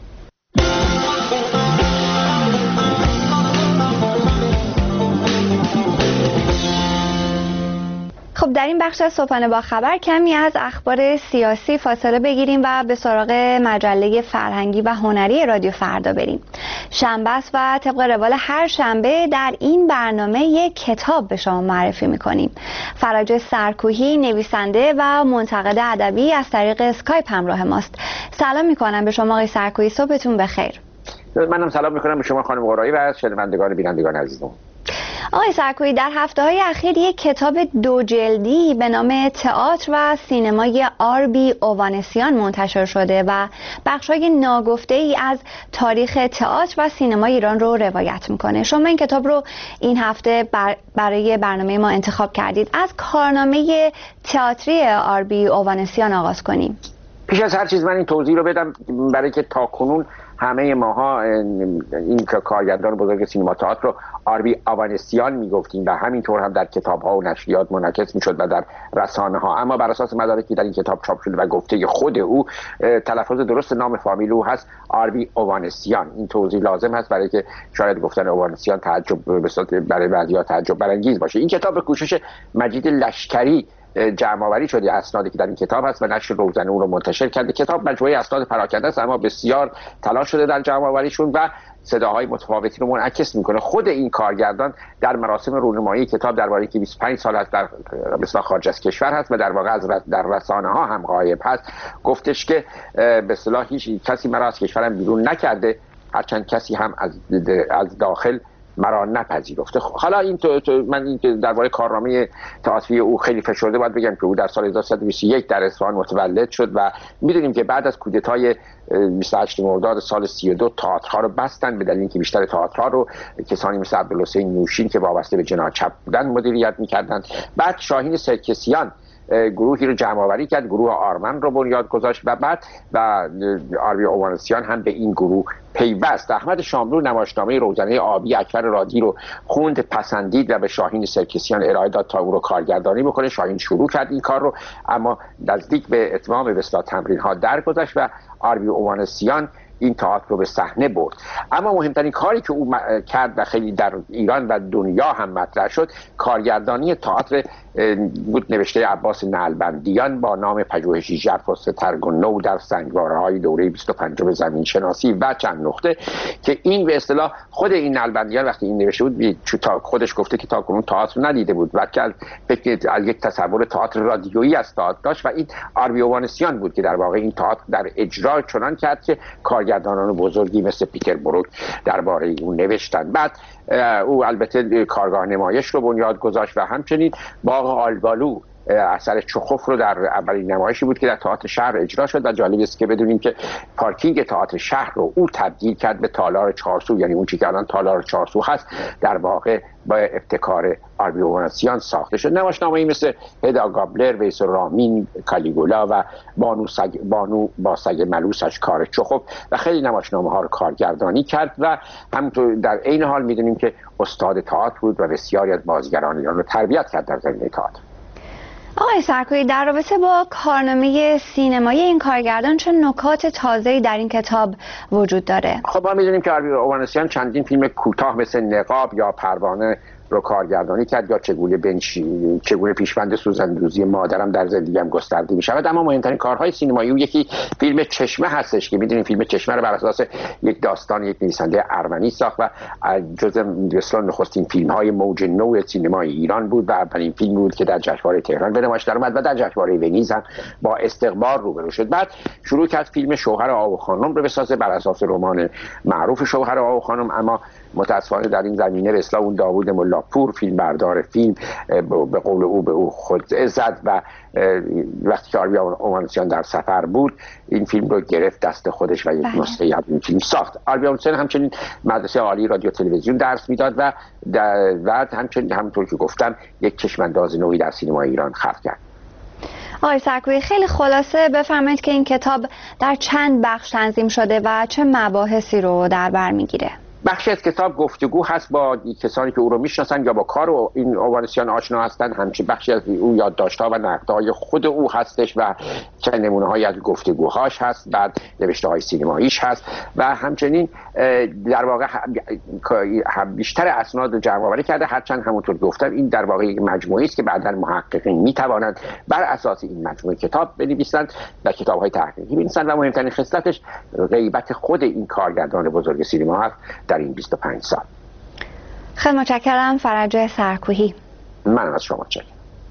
خب در این بخش از صبحانه با خبر کمی از اخبار سیاسی فاصله بگیریم و به سراغ مجله فرهنگی و هنری رادیو فردا بریم. شنبه است و طبق روال هر شنبه در این برنامه یک کتاب به شما معرفی میکنیم. فرج سرکوهی نویسنده و منتقد ادبی از طریق اسکایپ همراه ماست. سلام میکنم به شما آقای سرکوهی، صبحتون بخیر. منم سلام میکنم به شما خانم قرایی و شنوندگان بینندگان عزیزم. آقای سرکوهی، در هفته‌های اخیر یک کتاب دو جلدی به نام تئاتر و سینمای آربی اووانسیان منتشر شده و بخش‌های ناگفته‌ای از تاریخ تئاتر و سینمای ایران رو روایت میکنه. شما این کتاب رو این هفته بر برای برنامه ما انتخاب کردید. از کارنامه تئاتری آربی اووانسیان آغاز کنیم. پیش از هر چیز من این توضیح رو بدم برای که تاکنون همه ماها این کارگردان بزرگ سینما تئاتر رو آربی اووانسیان میگفتیم و همینطور هم در کتاب‌ها و نشریات منعکس میشد و در رسانه‌ها، اما بر اساس مدارکی در این کتاب چاپ شده و گفته خود او تلفظ درست نام فامیل او هست آربی اووانسیان. این توضیح لازم هست برای که شاید گفتن اووانسیان تعجب برای بعضی‌ها تعجب برانگیز باشه. این کتاب به کوشش مجید لشکری جمع آوری شده اسنادی که در این کتاب هست و نشر روزنه اون رو منتشر کرده. کتاب مجموعه اسناد پراکنده است اما بسیار تلاش شده در جمع آوریشون و صداهای متفاوتی رو منعکس میکنه. خود این کارگردان در مراسم رونمایی کتاب درباره اینکه بیست و پنج سال هست در مثلا خارج از کشور هست و در واقع از در رسانه ها هم غایب هست، گفتش که به اصطلاح هیچ کسی مرا از کشورم بیرون نکرده، هرچند کسی هم از از داخل مرا نپذیرفته. حالا این تو, تو من این درباره کارنامه تئاتری او خیلی فشرده باید بگم که او در سال هزار و سیصد و بیست و یک در اصفهان متولد شد و میدونیم که بعد از کودتای بیست و هشتم مرداد سال سی و دو تئاترها رو بستن به دلیل اینکه بیشتر تئاترها رو کسانی مثل عبدالحسین نوشین که وابسته به جناح چپ بودن مدیریت میکردن. بعد شاهین سرکسیان گروهی رو جمع آوری کرد، گروه آرمن رو بنیاد گذاشت و بعد و آربی اووانسیان هم به این گروه پیوست. احمد شاملو نمایشنامه روزنه آبی اکبر رادی رو خوند، پسندید و به شاهین سرکسیان ارائه داد تا او رو کارگردانی بکنه. شاهین شروع کرد این کار رو اما نزدیک به اتمام به اصطلاح تمرین ها درگذشت و آربی اووانسیان این تئاتر رو به صحنه برد. اما مهمترین کاری که او کرد و خیلی در ایران و دنیا هم مطرح شد کارگردانی تئاتر بود نوشته عباس نعلبندیان با نام پژوهشی ژرف و سترگ و نو در سنگواره‌های دوره بیست و پنجم زمین شناسی و چند نقطه، که این به اصطلاح خود این نعلبندیان وقتی این نوشته بود تا خودش گفته که تاکنون تئاتر ندیده بود، بلکه از یک تصور تئاتر رادیویی از تئاتر داشت و این آربی اووانسیان بود که در واقع این تئاتر در اجرا چنان کرد که کارگردانان بزرگی مثل پیتر بروک درباره اون نوشتن. بعد او البته کارگاه نمایش رو بنیاد گذاشت و همچنین باغ آلبالو اثر چخوف رو در اولین نمایشی بود که در تئاتر شهر اجرا شد و جالب است که بدونیم که پارکینگ تئاتر شهر رو او تبدیل کرد به تالار چهارسو، یعنی اون چیزی که الان تالار چهارسو هست در واقع با ابتکار آربی اووانسیان ساخته شد. نمایشنامه‌ای مثل هدا گابلر، ویس رامین، کالیگولا و بانو سگ بانو با سگ ملوسش کار چخوف و خیلی نمایشنامه‌ها رو کارگردانی کرد و همونطور در عین حال میدونیم که استاد تئاتر بود و بسیاری از بازیگران ایران رو تربیت کرد در زمینه تئاتر. آقای سرکوهی، در رابطه با کارنامه سینمایی این کارگردان چه نکات تازه‌ای در این کتاب وجود داره؟ خب ما می‌دونیم که آربی اووانسیان چندین فیلم کوتاه مثل نقاب یا پروانه رو کارگردانی کرد یا چگونه بنشی چگونه پیشوند سوزندروزی مادرم در زندگیم گسترده می‌شود. اما مهمترین کارهای سینمایی او یکی فیلم چشمه هستش که می‌دونیم فیلم چشمه رو بر اساس یک داستان یک نویسنده ارمنی ساخت و جزء مثلا نخستین فیلم‌های موج نو سینمای ایران بود و اولین فیلم بود که در جشنواره تهران به نمایش درآمد و در جشنواره ونیز هم با استقبال روبرو شد. بعد شروع کرد فیلم شوهر آوا خانم رو بسازه بر اساس رمان معروف شوهر آوا خانم، اما متأسفانه در این زمینه به اصطلاح اون داوود ملاپور فیلم بردار فیلم به قول او به او خود زد و وقتی که آربی اووانسیان در سفر بود این فیلم رو گرفت دست خودش و یک نسخه از این فیلم ساخت. آربی اووانسیان همچنین مدرسه عالی رادیو تلویزیون درس میداد و بعد همچنین همونطور که گفتم یک چشمانداز نوعی در سینما ایران خلق کرد. آقای سرکوهی، خیلی خلاصه بفرمایید که این کتاب در چند بخش تنظیم شده و چه مباحثی رو در بر میگیره؟ بخشی از کتاب گفتگو هست با کسانی که او رو میشناسن یا با کار و این آوانسیان آشنا هستن. همچنین بخشی از او یادداشت‌ها و نقدهای خود او هستش و چند نمونه‌هایی از گفتگوهاش هست، بعد نوشته‌های سینماییش هست و همچنین در واقع بیشتر اسناد رو جمع‌آوری کرده. هرچند همونطور گفتم این در واقع یک مجموعه‌ای است که بعداً محققین می‌توانند بر اساس این مجموعه کتاب بنویسند و کتاب‌های تحقیقی بنویسند و مهمترین خصلتش غیبت خود این کارگردان بزرگ سینما هست در این بیست و پنج سال. خیلی متشکرم فرج سرکوهی. من از شما متشکرم.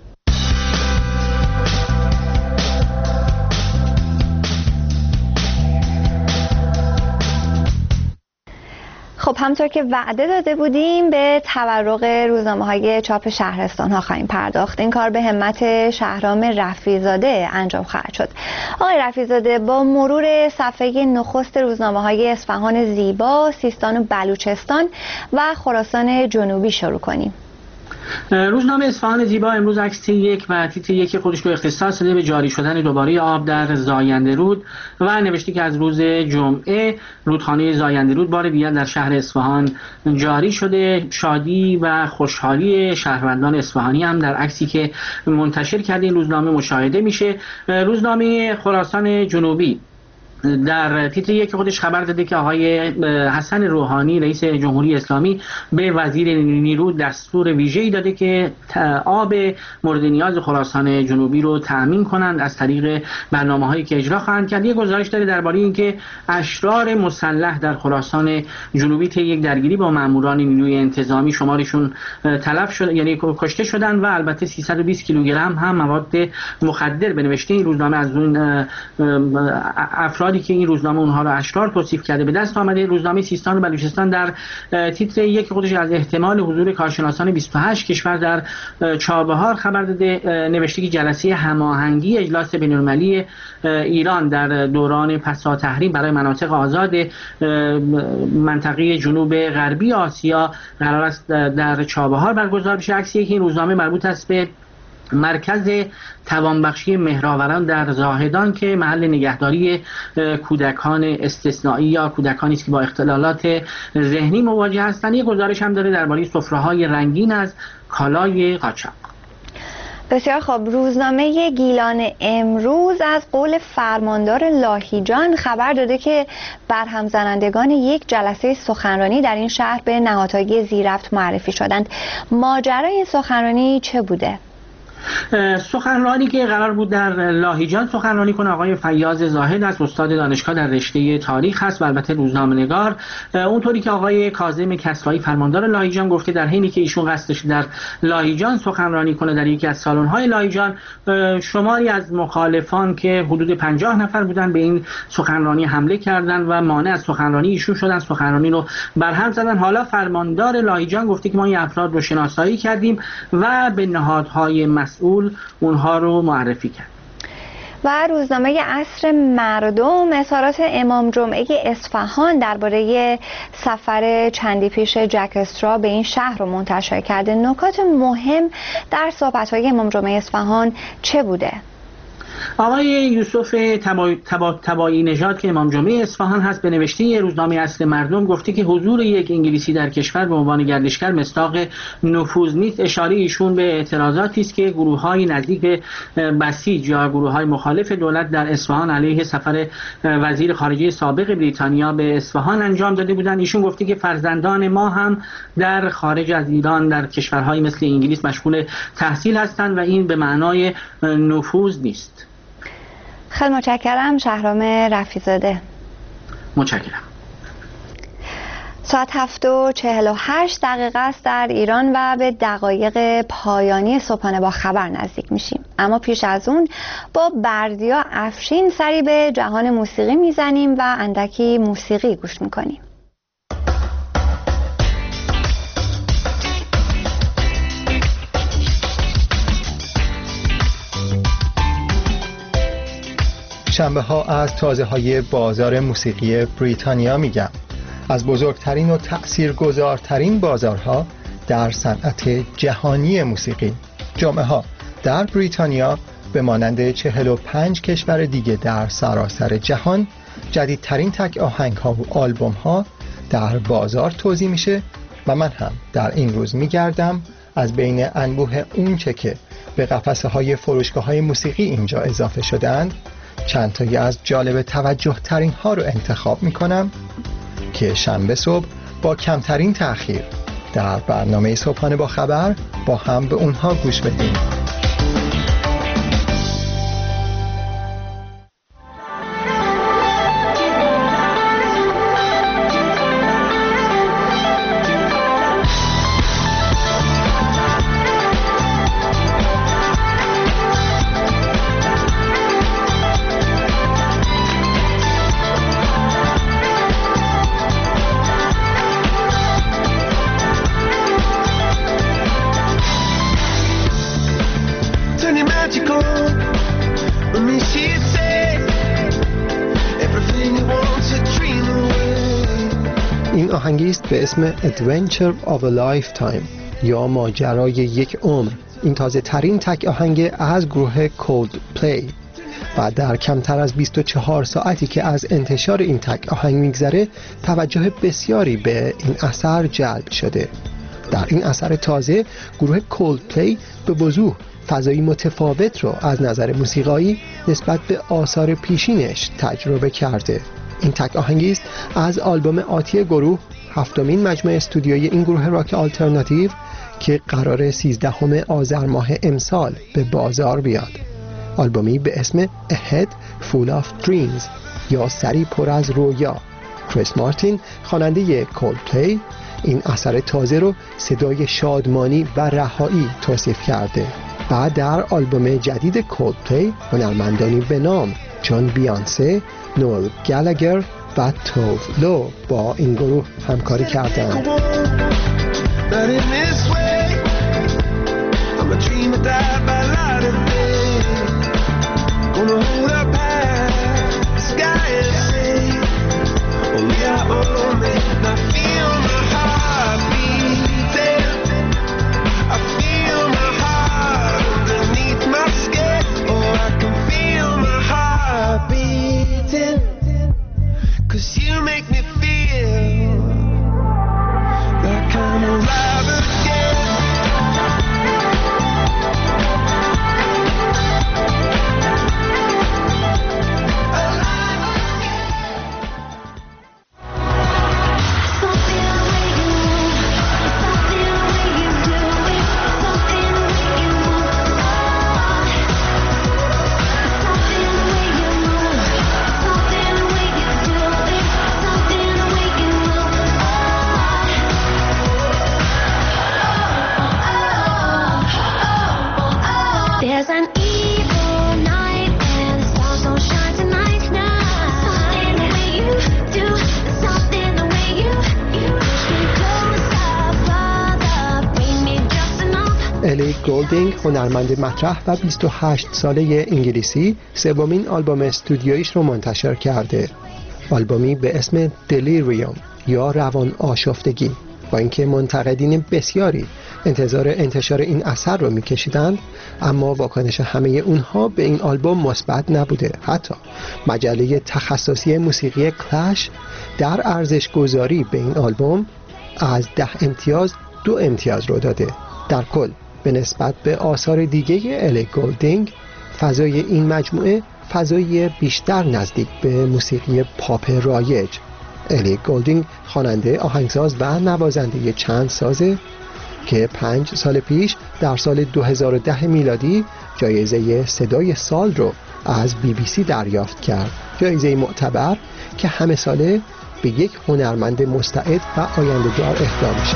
خب همطور که وعده داده بودیم به تورق روزنامه‌های چاپ شهرستان‌ها خواهیم پرداخت. این کار به همت شهرام رفیع‌زاده انجام خواهد شد. آقای رفیع‌زاده، با مرور صفحه نخست روزنامه‌های اصفهان زیبا، سیستان و بلوچستان و خراسان جنوبی شروع کنیم. روزنامه اصفهان زیبا امروز عکس یک و تیتر یک خودش رو اختصاص داده به جاری شدن دوباره آب در زاینده رود و نوشته که از روز جمعه رودخانه زاینده رود بار دیگر در شهر اصفهان جاری شده. شادی و خوشحالی شهروندان اصفهانی هم در عکسی که منتشر کرده این روزنامه مشاهده میشه. روزنامه خراسان جنوبی در تیتر یک خودش خبر داده که آقای حسن روحانی رئیس جمهوری اسلامی به وزیر نیرو دستور ویژه‌ای داده که آب مورد نیاز خراسان جنوبی رو تأمین کنند از طریق برنامه‌هایی که اجرا خواهند کرد. یک گزارش داره درباره اینکه اشرار مسلح در خراسان جنوبی طی یک درگیری با ماموران نیروی انتظامی شمارشون تلف شد، یعنی کشته شدن و البته سیصد و بیست کیلوگرم هم مواد مخدر به نوشته این روزنامه از اون افراد که این روزنامه اونها رو اشرار توصیف کرده به دست آمده. روزنامه سیستان و بلوچستان در تیتر یک خودش از احتمال حضور کارشناسان بیست و هشت کشور در چابهار خبر داده. نوشته که جلسه هماهنگی اجلاس بین‌المللی ایران در دوران پسا تحریم برای مناطق آزاد منطقه جنوب غربی آسیا قرار است در چابهار برگزار بشه. عکسی که این روزنامه مربوط است به مرکز توانبخشی مهرآوران در زاهدان که محل نگهداری کودکان استثنایی یا کودکانی است که با اختلالات ذهنی مواجه هستند. یک گزارش هم داره درباره سفره‌های رنگین از کالای قاچاق. بسیار خوب. روزنامه گیلان امروز از قول فرماندار لاهیجان خبر داده که برهم زنندگان یک جلسه سخنرانی در این شهر به نهادهای زیرربط معرفی شدند. ماجرای این سخنرانی چه بوده؟ سخنرانی که قرار بود در لاهیجان سخنرانی کنه آقای فیاض زاهد از استاد دانشگاه در رشته تاریخ هست و البته روزنامه‌نگار. اونطوری که آقای کاظم کسرایی فرماندار لاهیجان گفته در حینی که ایشون قصدش در لاهیجان سخنرانی کنه در یکی از سالن‌های لاهیجان، شماری از مخالفان که حدود پنجاه نفر بودن به این سخنرانی حمله کردند و مانع از سخنرانی ایشون شدن، سخنرانی رو برهم زدن. حالا فرماندار لاهیجان گفته که ما این افراد رو شناسایی کردیم و به نهادهای مسئول اونها رو معرفی کرد. و روزنامه عصر مردم اظهارات امام جمعه اصفهان درباره سفر چندی پیش جک استرا به این شهر رو منتشر کرده. نکات مهم در صحبت‌های امام جمعه اصفهان چه بوده؟ آقای یوسف تبایی نژاد که امام جمعه اصفهان هست به نوشته روزنامه اصل مردم گفته که حضور یک انگلیسی در کشور به عنوان گردشگر مصداق نفوذ نیست. اشاره ایشون به اعتراضاتی است که گروه‌های نزدیک بسیج یا گروه‌های مخالف دولت در اصفهان علیه سفر وزیر خارجه سابق بریتانیا به اصفهان انجام داده بودند. ایشون گفته که فرزندان ما هم در خارج از ایران در کشورهای مثل انگلیس مشغول تحصیل هستند و این به معنای نفوذ نیست. خیلی متشکرم شهرام رفیع‌زاده. متشکرم. ساعت هفت و چهل و هشت دقیقه است در ایران و به دقایق پایانی صبحانه با خبر نزدیک میشیم. اما پیش از اون با بردیا افشین سری به جهان موسیقی میزنیم و اندکی موسیقی گوش میکنیم. شنبه ها از تازه های بازار موسیقی بریتانیا میگم، از بزرگترین و تأثیرگذارترین بازارها در صنعت جهانی موسیقی. جمعه ها در بریتانیا به مانند چهل و پنج کشور دیگه در سراسر جهان جدیدترین تک آهنگ ها و آلبوم ها در بازار توزیع میشه و من هم در این روز میگردم از بین انبوه اون چه که به قفسه های فروشگاه های موسیقی اینجا اضافه شدند چند تایی از جالب توجه ترین ها رو انتخاب میکنم که شنبه صبح با کمترین تأخیر در برنامه صبحانه با خبر با هم به اونها گوش بدیم. این آهنگی است به اسم Adventure of a Lifetime یا ماجرای یک عمر. این تازه ترین تک آهنگ از گروه Coldplay و در کمتر از بیست و چهار ساعتی که از انتشار این تک آهنگ میگذره توجه بسیاری به این اثر جلب شده. در این اثر تازه گروه Coldplay به وضوح فضایی متفاوت رو از نظر موسیقایی نسبت به آثار پیشینش تجربه کرده. این تک آهنگی است از آلبوم آتی گروه، هفتمین مجموعه استودیویی این گروه راک آلترناتیو که قرار سیزدهم آذر ماه امسال به بازار بیاد. آلبومی به اسم A Head Full of Dreams یا سری پر از رویا. کریس مارتین خواننده کولدپلی این اثر تازه رو صدای شادمانی و رهایی توصیف کرده. بعد در آلبوم جدید کولدپلی هنرمندانی به نام جان بیانسه، نوئل گالگر و توو لو با این گروه همکاری کردند. الی گولدینگ هنرمند مطرح و بیست و هشت ساله انگلیسی سومین آلبوم استودیویش رو منتشر کرده. آلبومی به اسم دلیریوم یا روان آشفتگی. با اینکه منتقدین بسیاری انتظار انتشار این اثر رو میکشیدند، اما واکنش همه اونها به این آلبوم مثبت نبوده. حتی مجله تخصصی موسیقی کلش در ارزش گذاری به این آلبوم از ده امتیاز دو امتیاز رو داده. در کل به نسبت به آثار دیگه الی گولدینگ فضای این مجموعه فضای بیشتر نزدیک به موسیقی پاپ رایج. الی گولدینگ خواننده، آهنگساز و نوازنده چند سازه که پنج سال پیش در سال دو هزار و ده میلادی جایزه صدای سال رو از بی بی سی دریافت کرد. جایزه معتبر که همه ساله به یک هنرمند مستعد و آینده‌دار اهدا میشه.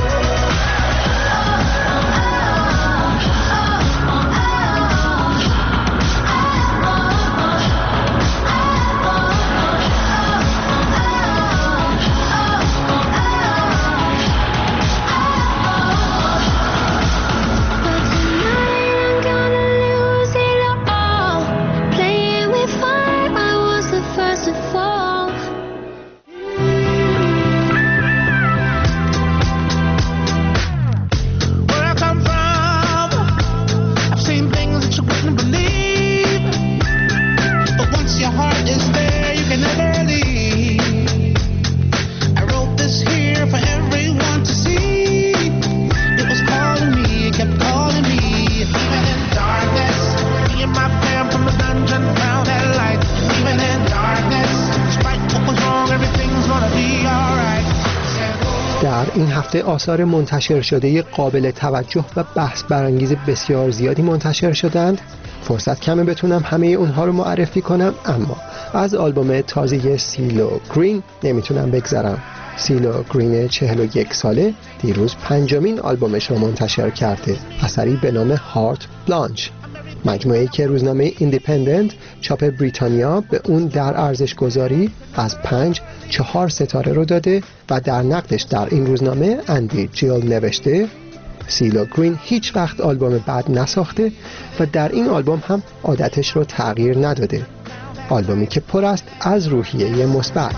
هفته آثار منتشر شده قابل توجه و بحث برانگیز بسیار زیادی منتشر شدند. فرصت کمه بتونم همه اونها رو معرفی کنم، اما از آلبوم تازه سیلو گرین نمیتونم بگذرم. سیلو گرین چهل و یک ساله دیروز پنجمین آلبومش رو منتشر کرده، اثری به نام هارت بلانچ، مجموعه‌ای که روزنامه ایندیپندنت چاپ بریتانیا به اون در ارزش گذاری از پنج چهار ستاره رو داده و در نقدش در این روزنامه اندی جیل نوشته سیلو گرین هیچ وقت آلبوم بد نساخته و در این آلبوم هم عادتش رو تغییر نداده. آلبومی که پر است از روحیه مثبت.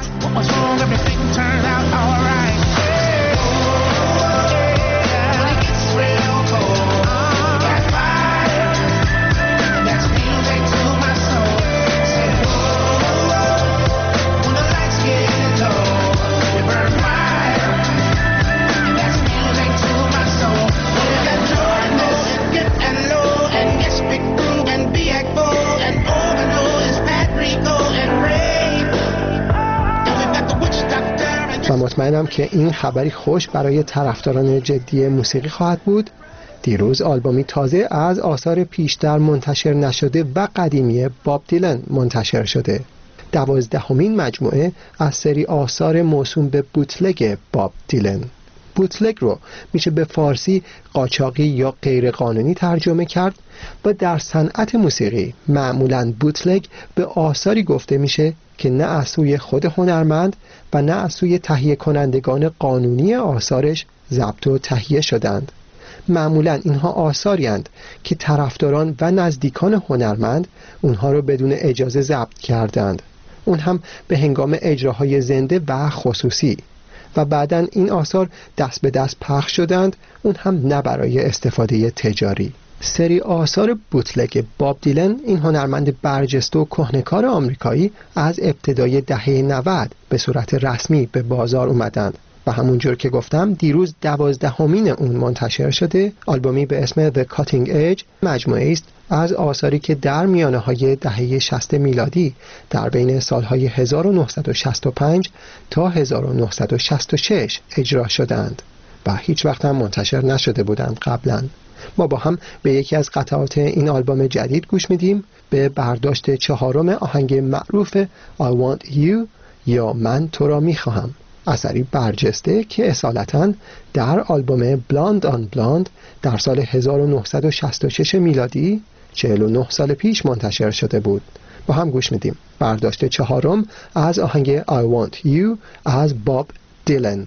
و مطمئنم که این خبری خوش برای طرفداران جدی موسیقی خواهد بود. دیروز آلبومی تازه از آثار پیشتر منتشر نشده و قدیمی باب دیلن منتشر شده. دوازدهمین مجموعه از سری آثار موسوم به بوتلگ باب دیلن. بوتلگ رو میشه به فارسی قاچاقی یا غیر قانونی ترجمه کرد و در صنعت موسیقی معمولاً بوتلگ به آثاری گفته میشه که نه از سوی خود هنرمند و نه از سوی تهیه کنندگان قانونی آثارش ضبط و تهیه شدند. معمولاً اینها آثاری اند که طرفداران و نزدیکان هنرمند اونها رو بدون اجازه ضبط کردند، اون هم به هنگام اجراهای زنده و خصوصی، و بعداً این آثار دست به دست پخش شدند، اون هم نه برای استفاده تجاری. سری آثار بوتلگ باب دیلن این هنرمند برجسته و کهنه‌کار آمریکایی از ابتدای دهه نود به صورت رسمی به بازار اومدند و همونجور که گفتم دیروز دوازدهمین اون منتشر شده. آلبومی به اسم The Cutting Edge مجموعه است از آثاری که در میانه های دهه شصت میلادی در بین سالهای هزار و نهصد و شصت و پنج تا هزار و نهصد و شصت و شش اجرا شدند و هیچ وقت هم منتشر نشده بودند قبلا. ما با هم به یکی از قطعات این آلبوم جدید گوش میدیم، به برداشت چهارم آهنگ معروف I Want You یا من تو را میخواهم، اثری برجسته که اصالتاً در آلبوم بلاند آن بلاند در سال هزار و نهصد و شصت و شش میلادی چهل و نه سال پیش منتشر شده بود. با هم گوش میدیم برداشت چهارم از آهنگ I Want You از باب دیلن.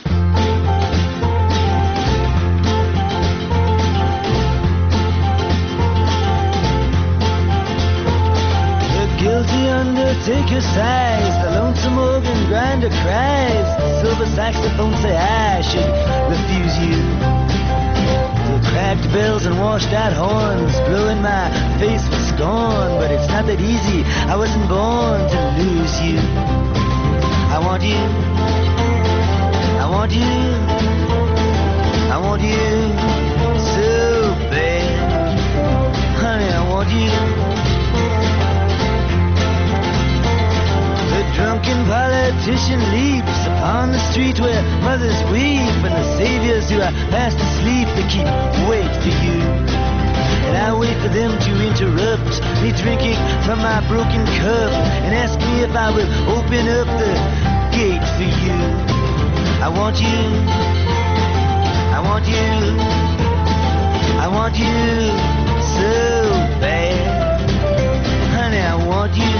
Guilty undertaker sighs, the lonesome organ grinder cries, the silver saxophone say I should refuse you. The cracked bells and washed out horns blow in my face with scorn, but it's not that easy, I wasn't born to lose you. I want you, I want you, I want you so bad, honey, I want you. Drunken politician leaps upon the street where mothers weep, and the saviors who are fast asleep, they keep wait for you. And I wait for them to interrupt me drinking from my broken cup and ask me if I will open up the gate for you. I want you, I want you, I want you so bad, honey, I want you.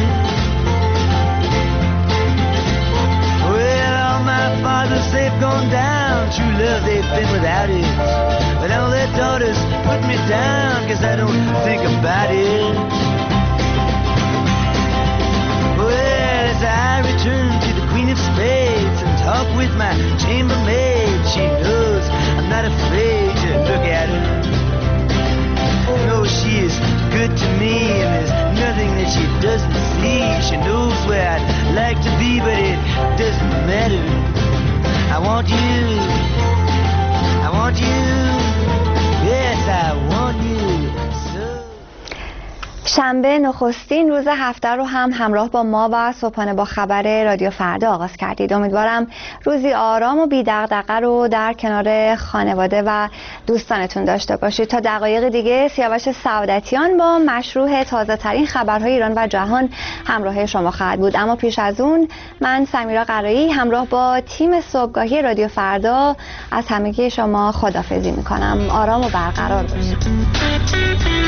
My fathers, they've gone down, true love, they've been without it, but all their daughters put me down, cause I don't think about it. Well, as I return to the Queen of Spades and talk with my chambermaid, she knows I'm not afraid to look at her. No, she is good to me, and there's nothing that she doesn't see. She knows where I'd like to be, but it doesn't matter. I want you, I want you, yes I want you so. شنبه نخستین روز هفته رو هم همراه با ما و صبحانه با خبر رادیو فردا آغاز کردید. امیدوارم روزی آرام و بی دغدغه رو در کنار خانواده و دوستانتون داشته باشید. تا دقایق دیگه سیاوش سعادتیان با مشروع تازه ترین خبرهای ایران و جهان همراه شما خواهد بود. اما پیش از اون من سمیرا قرایی همراه با تیم صبحگاهی رادیو فردا از همگی شما خداحافظی میکنم. آرام و برقرار باشید.